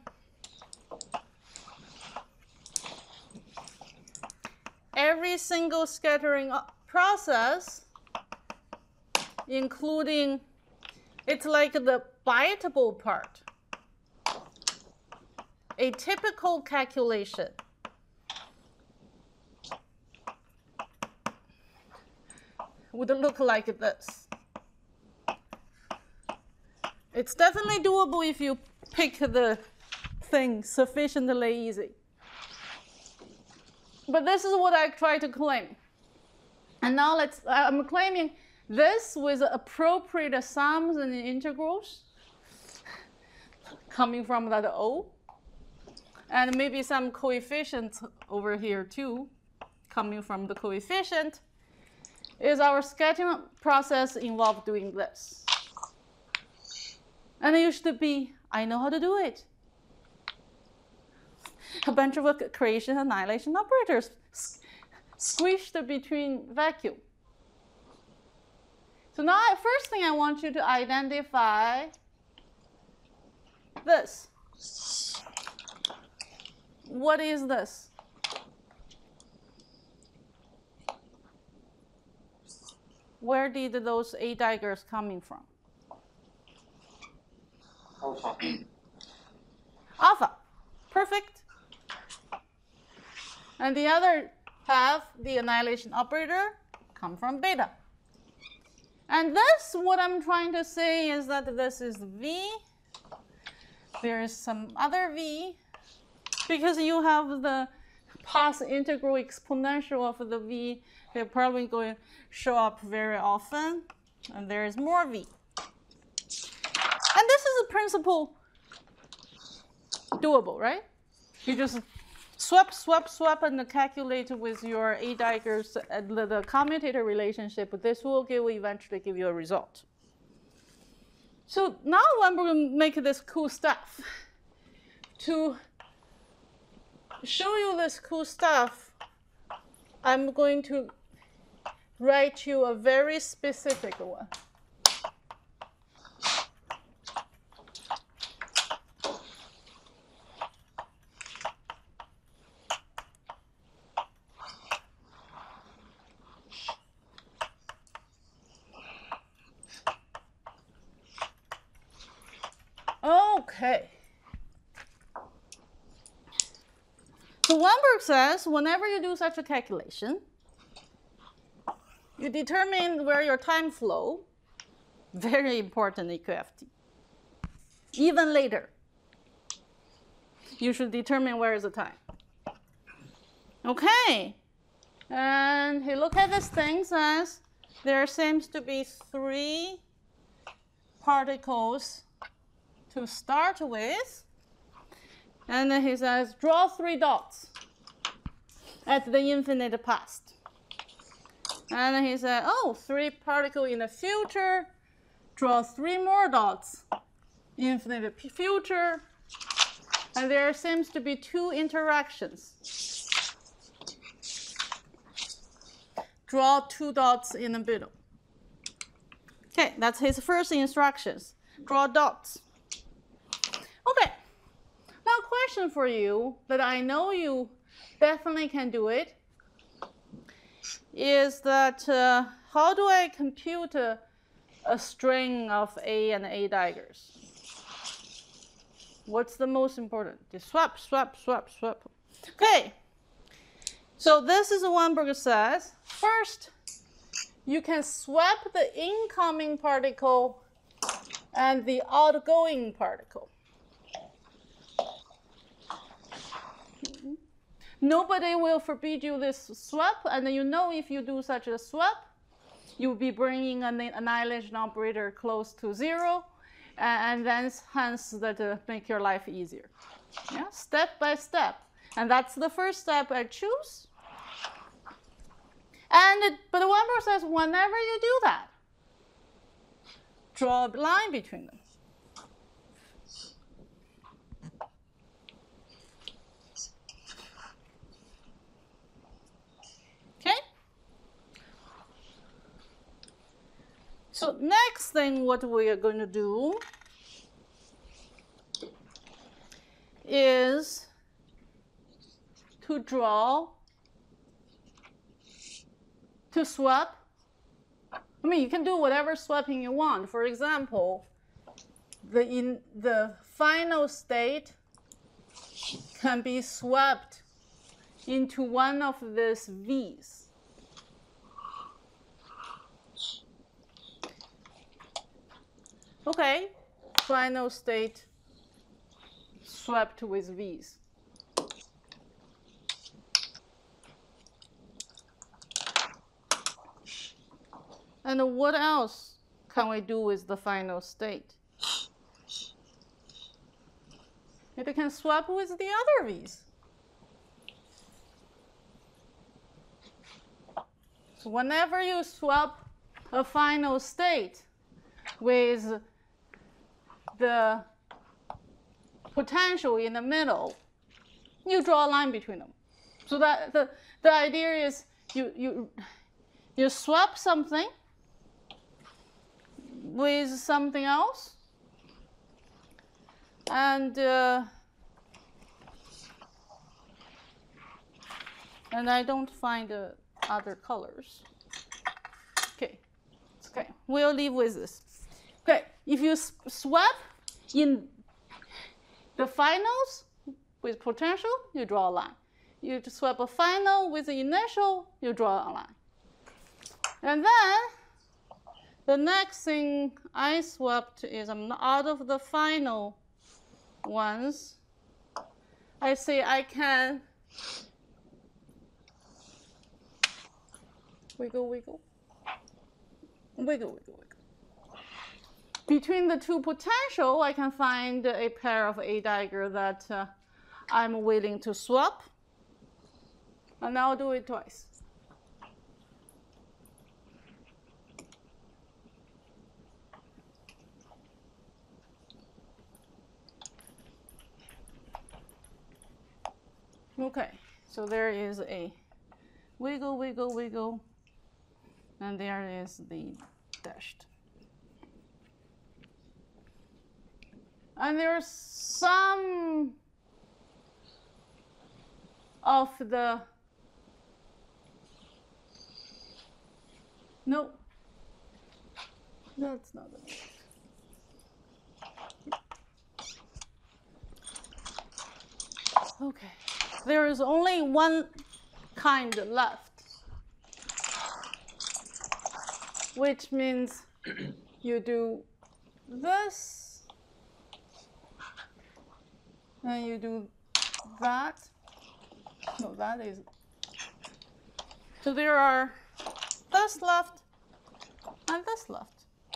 every single scattering process, including, it's like the biteable part. A typical calculation would look like this. It's definitely doable if you pick the thing sufficiently easy. But this is what I try to claim. And now I'm claiming this with appropriate sums and integrals coming from that O. And maybe some coefficient over here too, coming from the coefficient. Is our scattering process involved doing this? And it used to be, I know how to do it. A bunch of creation and annihilation operators squished between vacuum. So now, first thing I want you to identify this. What is this? Where did those A daggers coming from? Alpha. Alpha. Perfect. And the other half, the annihilation operator, come from beta. And this, what I'm trying to say is that this is V. There is some other V, because you have the past integral exponential of the V. They're probably going to show up very often. And there is more V. And this is a principle doable, right? You just swap, and calculate with your A Dyger's the commutator relationship. This will eventually give you a result. So now I'm going to make this cool stuff. To show you this cool stuff, I'm going to write you a very specific one. Okay. So Weinberg says whenever you do such a calculation, you determine where your time flow, very important EQFT. Even later, you should determine where is the time. Okay. And he look at this thing, says there seems to be 3 particles to start with. And then he says, draw 3 dots at the infinite past. And then he said, oh, 3 particles in the future, draw 3 more dots, infinite future. And there seems to be 2 interactions. Draw 2 dots in the middle. Okay, that's his first instructions. Draw dots. Okay. Now, question for you that I know you definitely can do it is that how do I compute a string of A and A Dygers? What's the most important? Just swap. Okay. So this is what Weinberg says. First, you can swap the incoming particle and the outgoing particle. Nobody will forbid you this swap, and you know if you do such a swap, you'll be bringing an annihilation operator close to 0, and then hence that make your life easier. Yeah, step by step, and that's the first step I choose. But Weinberg says whenever you do that, draw a line between them. Okay? So next thing what we are going to do is to swap. I mean, you can do whatever swapping you want. For example, the final state can be swapped into one of these V's. Okay, final state swapped with V's. And what else can we do with the final state? It can swap with the other V's. So whenever you swap a final state with the potential in the middle, you draw a line between them. So that the idea is you swap something with something else, and I don't find other colors. Okay, it's okay. We'll leave with this. Okay, if you swap in the finals with potential, you draw a line. You swap a final with the initial, you draw a line. And then The next thing I swapped is out of the final ones. I say I can wiggle, wiggle, wiggle, wiggle, wiggle. Between the two potential, I can find a pair of A dagger that I'm willing to swap. And I'll do it twice. Okay, so there is a wiggle, wiggle, wiggle, and there is the dashed. And there's some of the, no, that's not it. Okay, there is only one kind left, which means you do this, and you do that. No, that is. So there are this left and this left.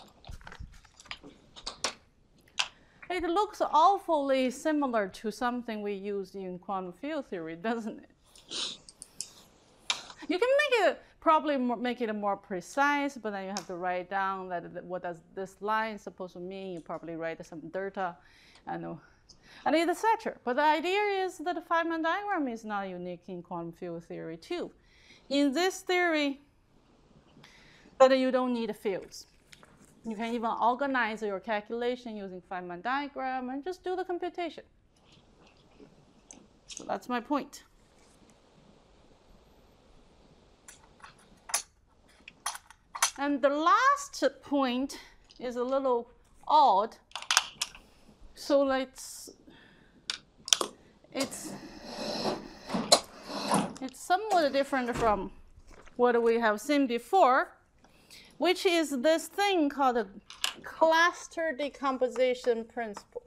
It looks awfully similar to something we used in quantum field theory, doesn't it? You can make it probably make it more precise, but then you have to write down that what does this line supposed to mean. You probably write some data, and etc. But the idea is that the Feynman diagram is not unique in quantum field theory too. In this theory, that you don't need fields. You can even organize your calculation using Feynman diagram and just do the computation. So that's my point. And the last point is a little odd. So it's somewhat different from what we have seen before, which is this thing called the cluster decomposition principle.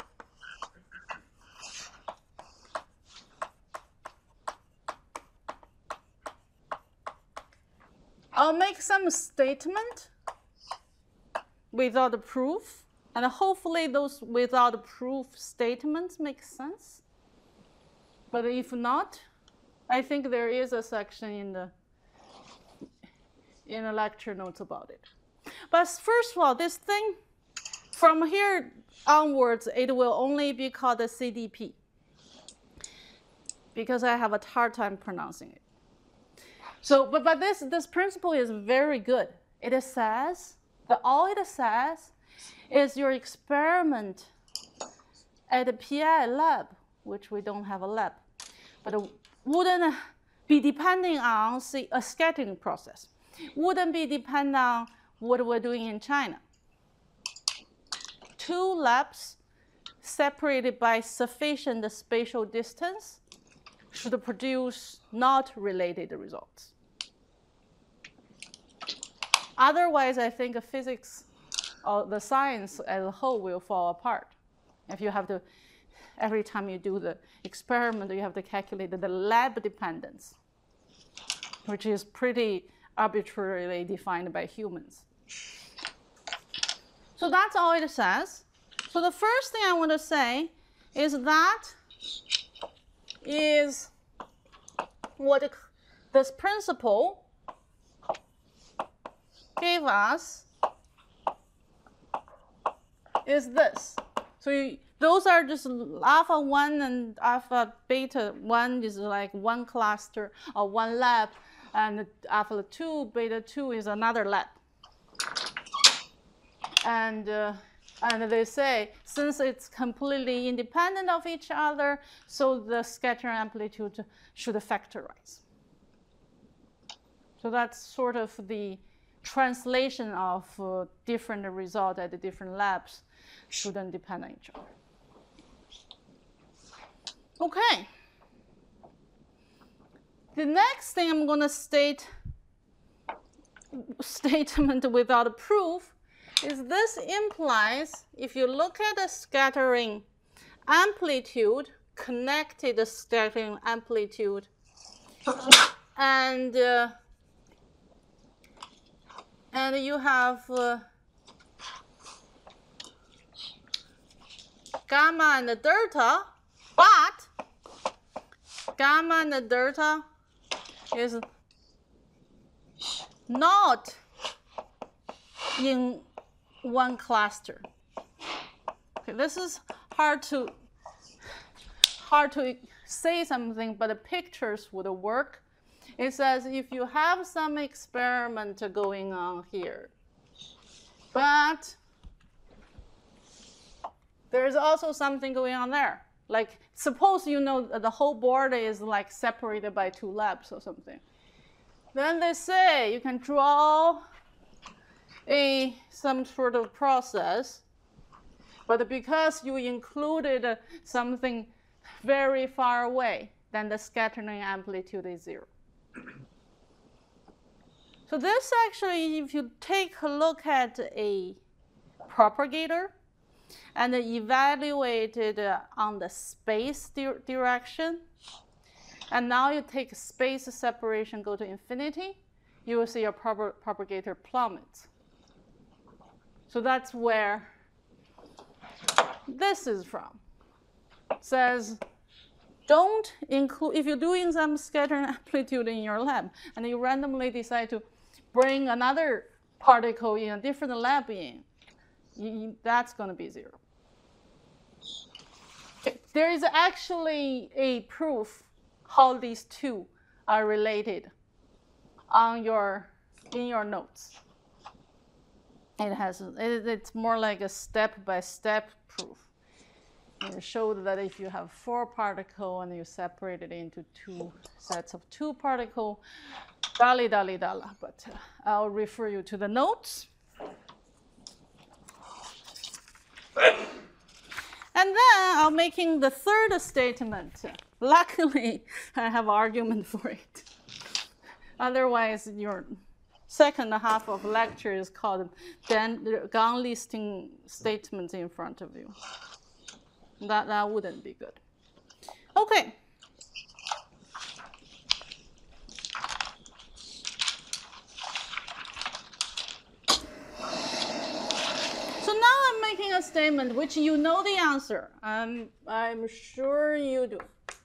I'll make some statement without a proof, and hopefully those without proof statements make sense. But if not, I think there is a section in the lecture notes about it. But first of all, this thing, from here onwards, it will only be called a CDP, because I have a hard time pronouncing it. So, but this principle is very good. It says that all it says is your experiment at a PI lab, which we don't have a lab, but it wouldn't be depending on a scattering process. Wouldn't be dependent on what we're doing in China. Two labs separated by sufficient spatial distance should produce not related results. Otherwise, I think physics or the science as a whole will fall apart. If you have to, every time you do the experiment, you have to calculate the lab dependence, which is pretty arbitrarily defined by humans. So that's all it says. So the first thing I want to say is that is what this principle gave us is this. So those are just alpha 1 and alpha beta 1 is like one cluster or one lab, and alpha 2, beta 2 is another lab. And they say, since it's completely independent of each other, so the scattering amplitude should factorize. So that's sort of the translation of different results at the different labs shouldn't depend on each other. Okay. The next thing I'm going to state statement without a proof is this implies if you look at the scattering amplitude, connected scattering amplitude, and you have gamma and delta, but gamma and delta is not in one cluster. Okay, this is hard to say something, but the pictures would work. It says if you have some experiment going on here, but there's also something going on there. Like suppose you know the whole board is like separated by 2 labs or something. Then they say you can draw some sort of process, but because you included something very far away, then the scattering amplitude is 0. So this actually, if you take a look at a propagator and evaluate it on the space direction, and now you take space separation, go to infinity, you will see your propagator plummets. So that's where this is from. It says, don't include, if you're doing some scattering amplitude in your lab, and you randomly decide to bring another particle in a different lab in, that's going to be 0. Okay. There is actually a proof how these two are related in your notes. It's more like a step-by-step proof. It showed that if you have 4 particles and you separate it into 2 sets of 2 particles, dali. But I'll refer you to the notes. And then I'm making the third statement. Luckily, I have argument for it. Otherwise, your second half of lecture is called Gang listing statements in front of you. That wouldn't be good. Okay. So now I'm making a statement which you know the answer. I'm sure you do.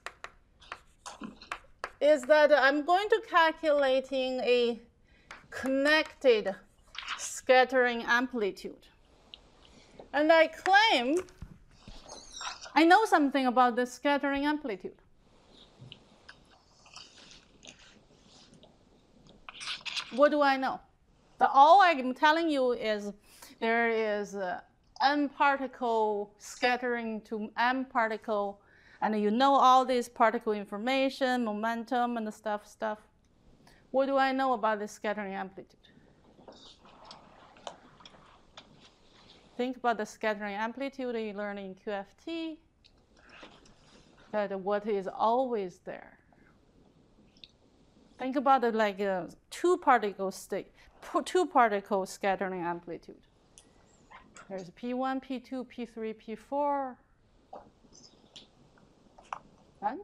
Is that I'm going to calculating a connected scattering amplitude. And I claim I know something about the scattering amplitude. What do I know? All I'm telling you is there is n particle scattering to m particle, and you know all this particle information, momentum, and the stuff. What do I know about the scattering amplitude? Think about the scattering amplitude you learn in QFT, that what is always there. Think about it like a 2 particle scattering amplitude. There's P1, P2, P3, P4, and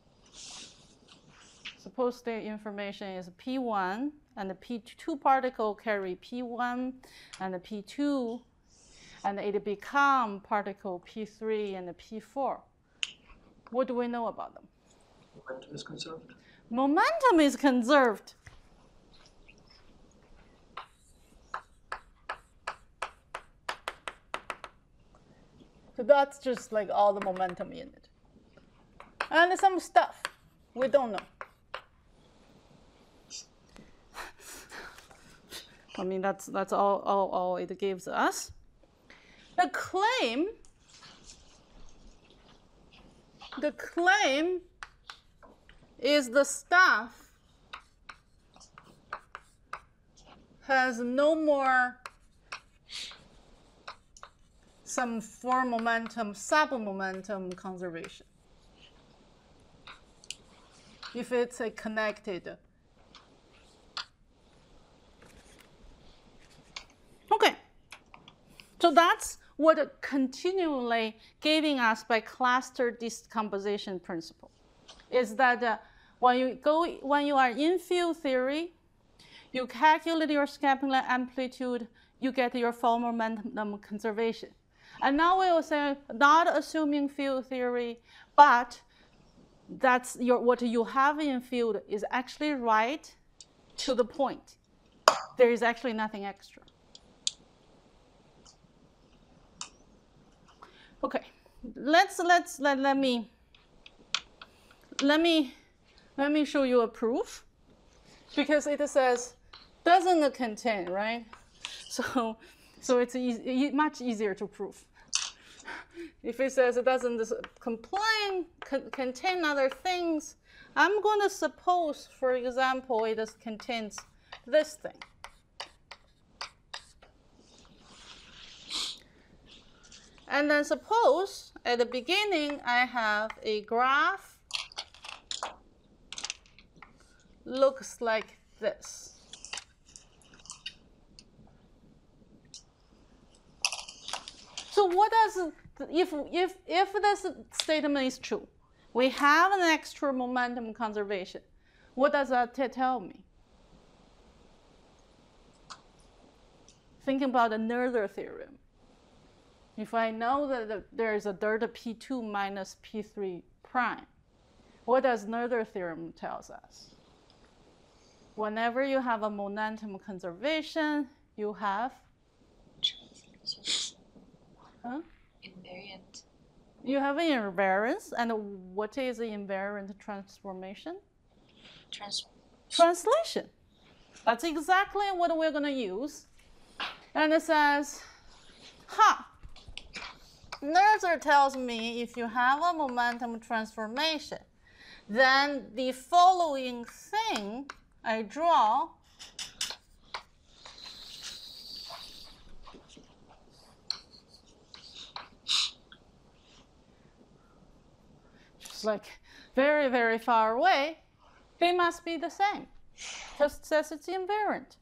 suppose the information is P1 and the P2 particle carry P1 and the P2, and it become particle P3 and the P4. What do we know about them? Momentum is conserved. Momentum is conserved. So that's just like all the momentum in it. And some stuff we don't know. I mean, that's all it gives us. The claim is the stuff has no more some form momentum, submomentum conservation. If it's a connected So that's what continually giving us by cluster decomposition principle is that when you are in field theory, you calculate your scapular amplitude, you get your form momentum conservation. And now we will say, not assuming field theory, but that's what you have in field is actually right to the point. There is actually nothing extra. Okay, let me show you a proof, because it says doesn't contain, right? So it's much easier to prove. If it says it doesn't contain other things, I'm going to suppose, for example, it contains this thing. And then suppose at the beginning I have a graph looks like this. So what does, if this statement is true, we have an extra momentum conservation, what does that tell me? Think about the Noether theorem. If I know that there is a delta P2 minus P3 prime, what does Noether theorem tells us? Whenever you have a momentum conservation, you have Invariant. You have an invariance, and what is the invariant transformation? Translation. That's exactly what we're going to use. And it says, Noether tells me if you have a momentum transformation, then the following thing I draw just like very, very far away, they must be the same. Just says it's invariant.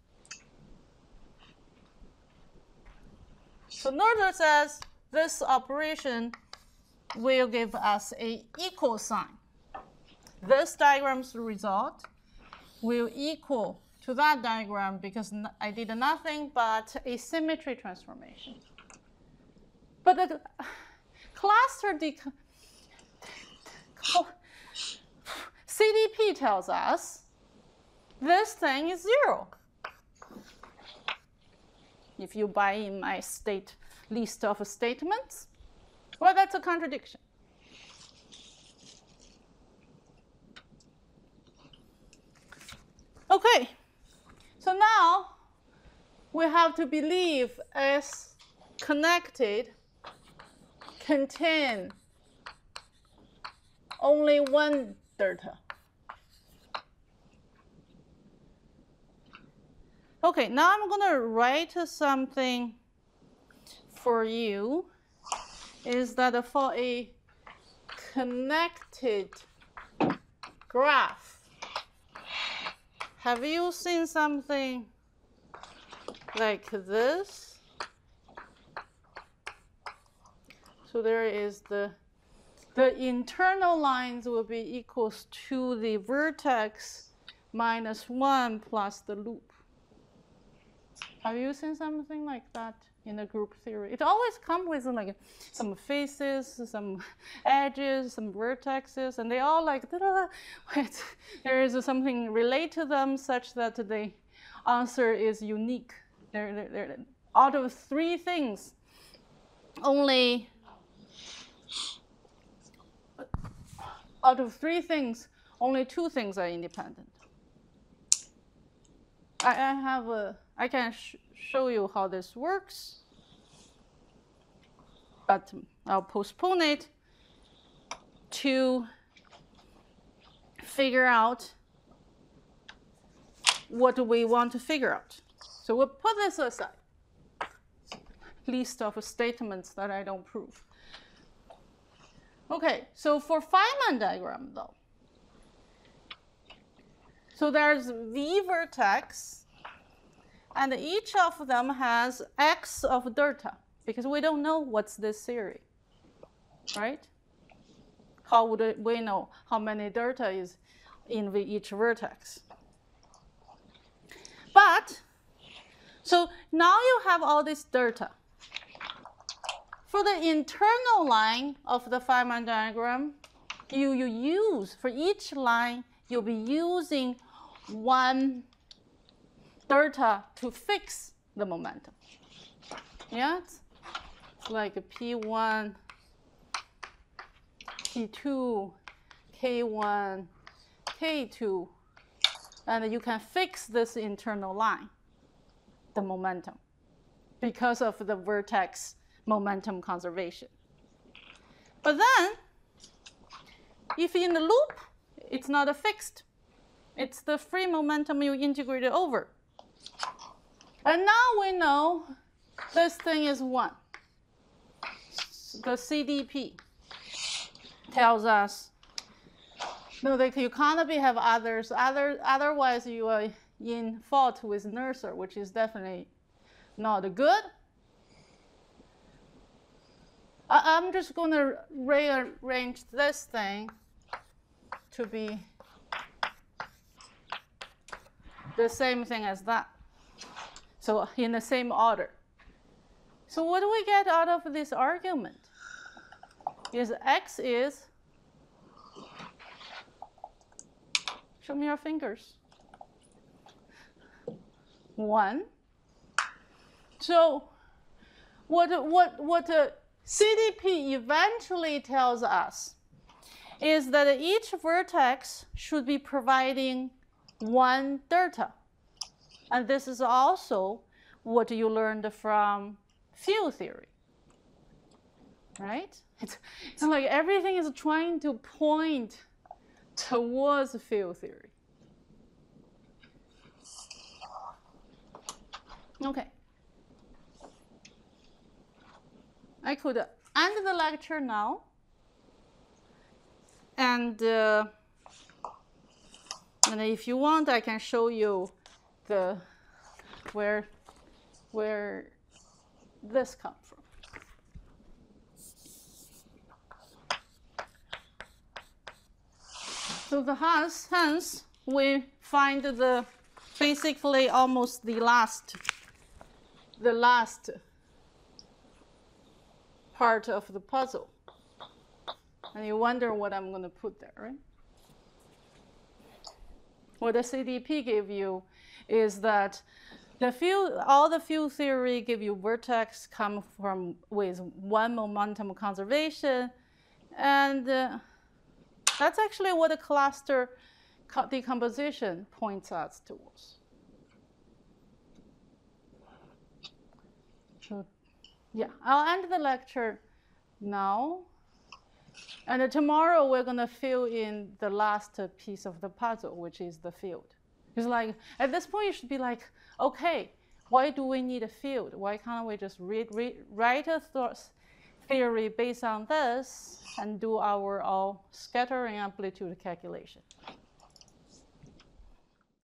So Noether says this operation will give us an equal sign. This diagram's result will equal to that diagram because I did nothing but a symmetry transformation. But the cluster CDP tells us this thing is 0. If you buy in my list of statements, well, that's a contradiction. Okay, so now we have to believe S connected contain only one delta. Okay, now I'm going to write something for you. Is that for a connected graph, have you seen something like this? So there is the internal lines will be equals to the vertex minus 1 plus the loop. Have you seen something like that in the group theory? It always comes with like some faces, some edges, some vertexes, and they all like, there is something relate to them such that the answer is unique. Out of 3 things, only out of 3 things, only 2 things are independent. I can show you how this works, but I'll postpone it to figure out what we want to figure out. So we'll put this aside. List of statements that I don't prove. Okay, so for Feynman diagram though, so there's V vertex, and each of them has x of delta. because we don't know what's this theory, right? How would we know how many delta is in each vertex? But, so now you have all this delta. For the internal line of the Feynman diagram, you use, for each line, you'll be using one delta to fix the momentum. Yeah? It's like a P1, P2, K1, K2, and you can fix this internal line, the momentum, because of the vertex momentum conservation. But then, if in the loop, it's not a fixed. It's the free momentum you integrated over. And now we know this thing is 1. The CDP tells us, no, you can't have others. Otherwise, you are in fault with NERSR, which is definitely not good. I'm just going to rearrange this thing to be the same thing as that. So in the same order. So what do we get out of this argument? Is x is, show me your fingers, 1. So what CDP eventually tells us is that each vertex should be providing 1 delta. And this is also what you learned from field theory, right? It's like everything is trying to point towards field theory. Okay. I could end the lecture now, and if you want, I can show you the where this comes from. So hence we find the basically almost the last part of the puzzle. And you wonder what I'm going to put there, right? What the CDP gave you is that all the field theory give you vertex come from with 1 momentum conservation, and that's actually what the cluster decomposition points us towards. So, yeah, I'll end the lecture now. And tomorrow we're going to fill in the last piece of the puzzle, which is the field. It's like, at this point, you should be like, okay, why do we need a field? Why can't we just write a theory based on this and do our scattering amplitude calculation?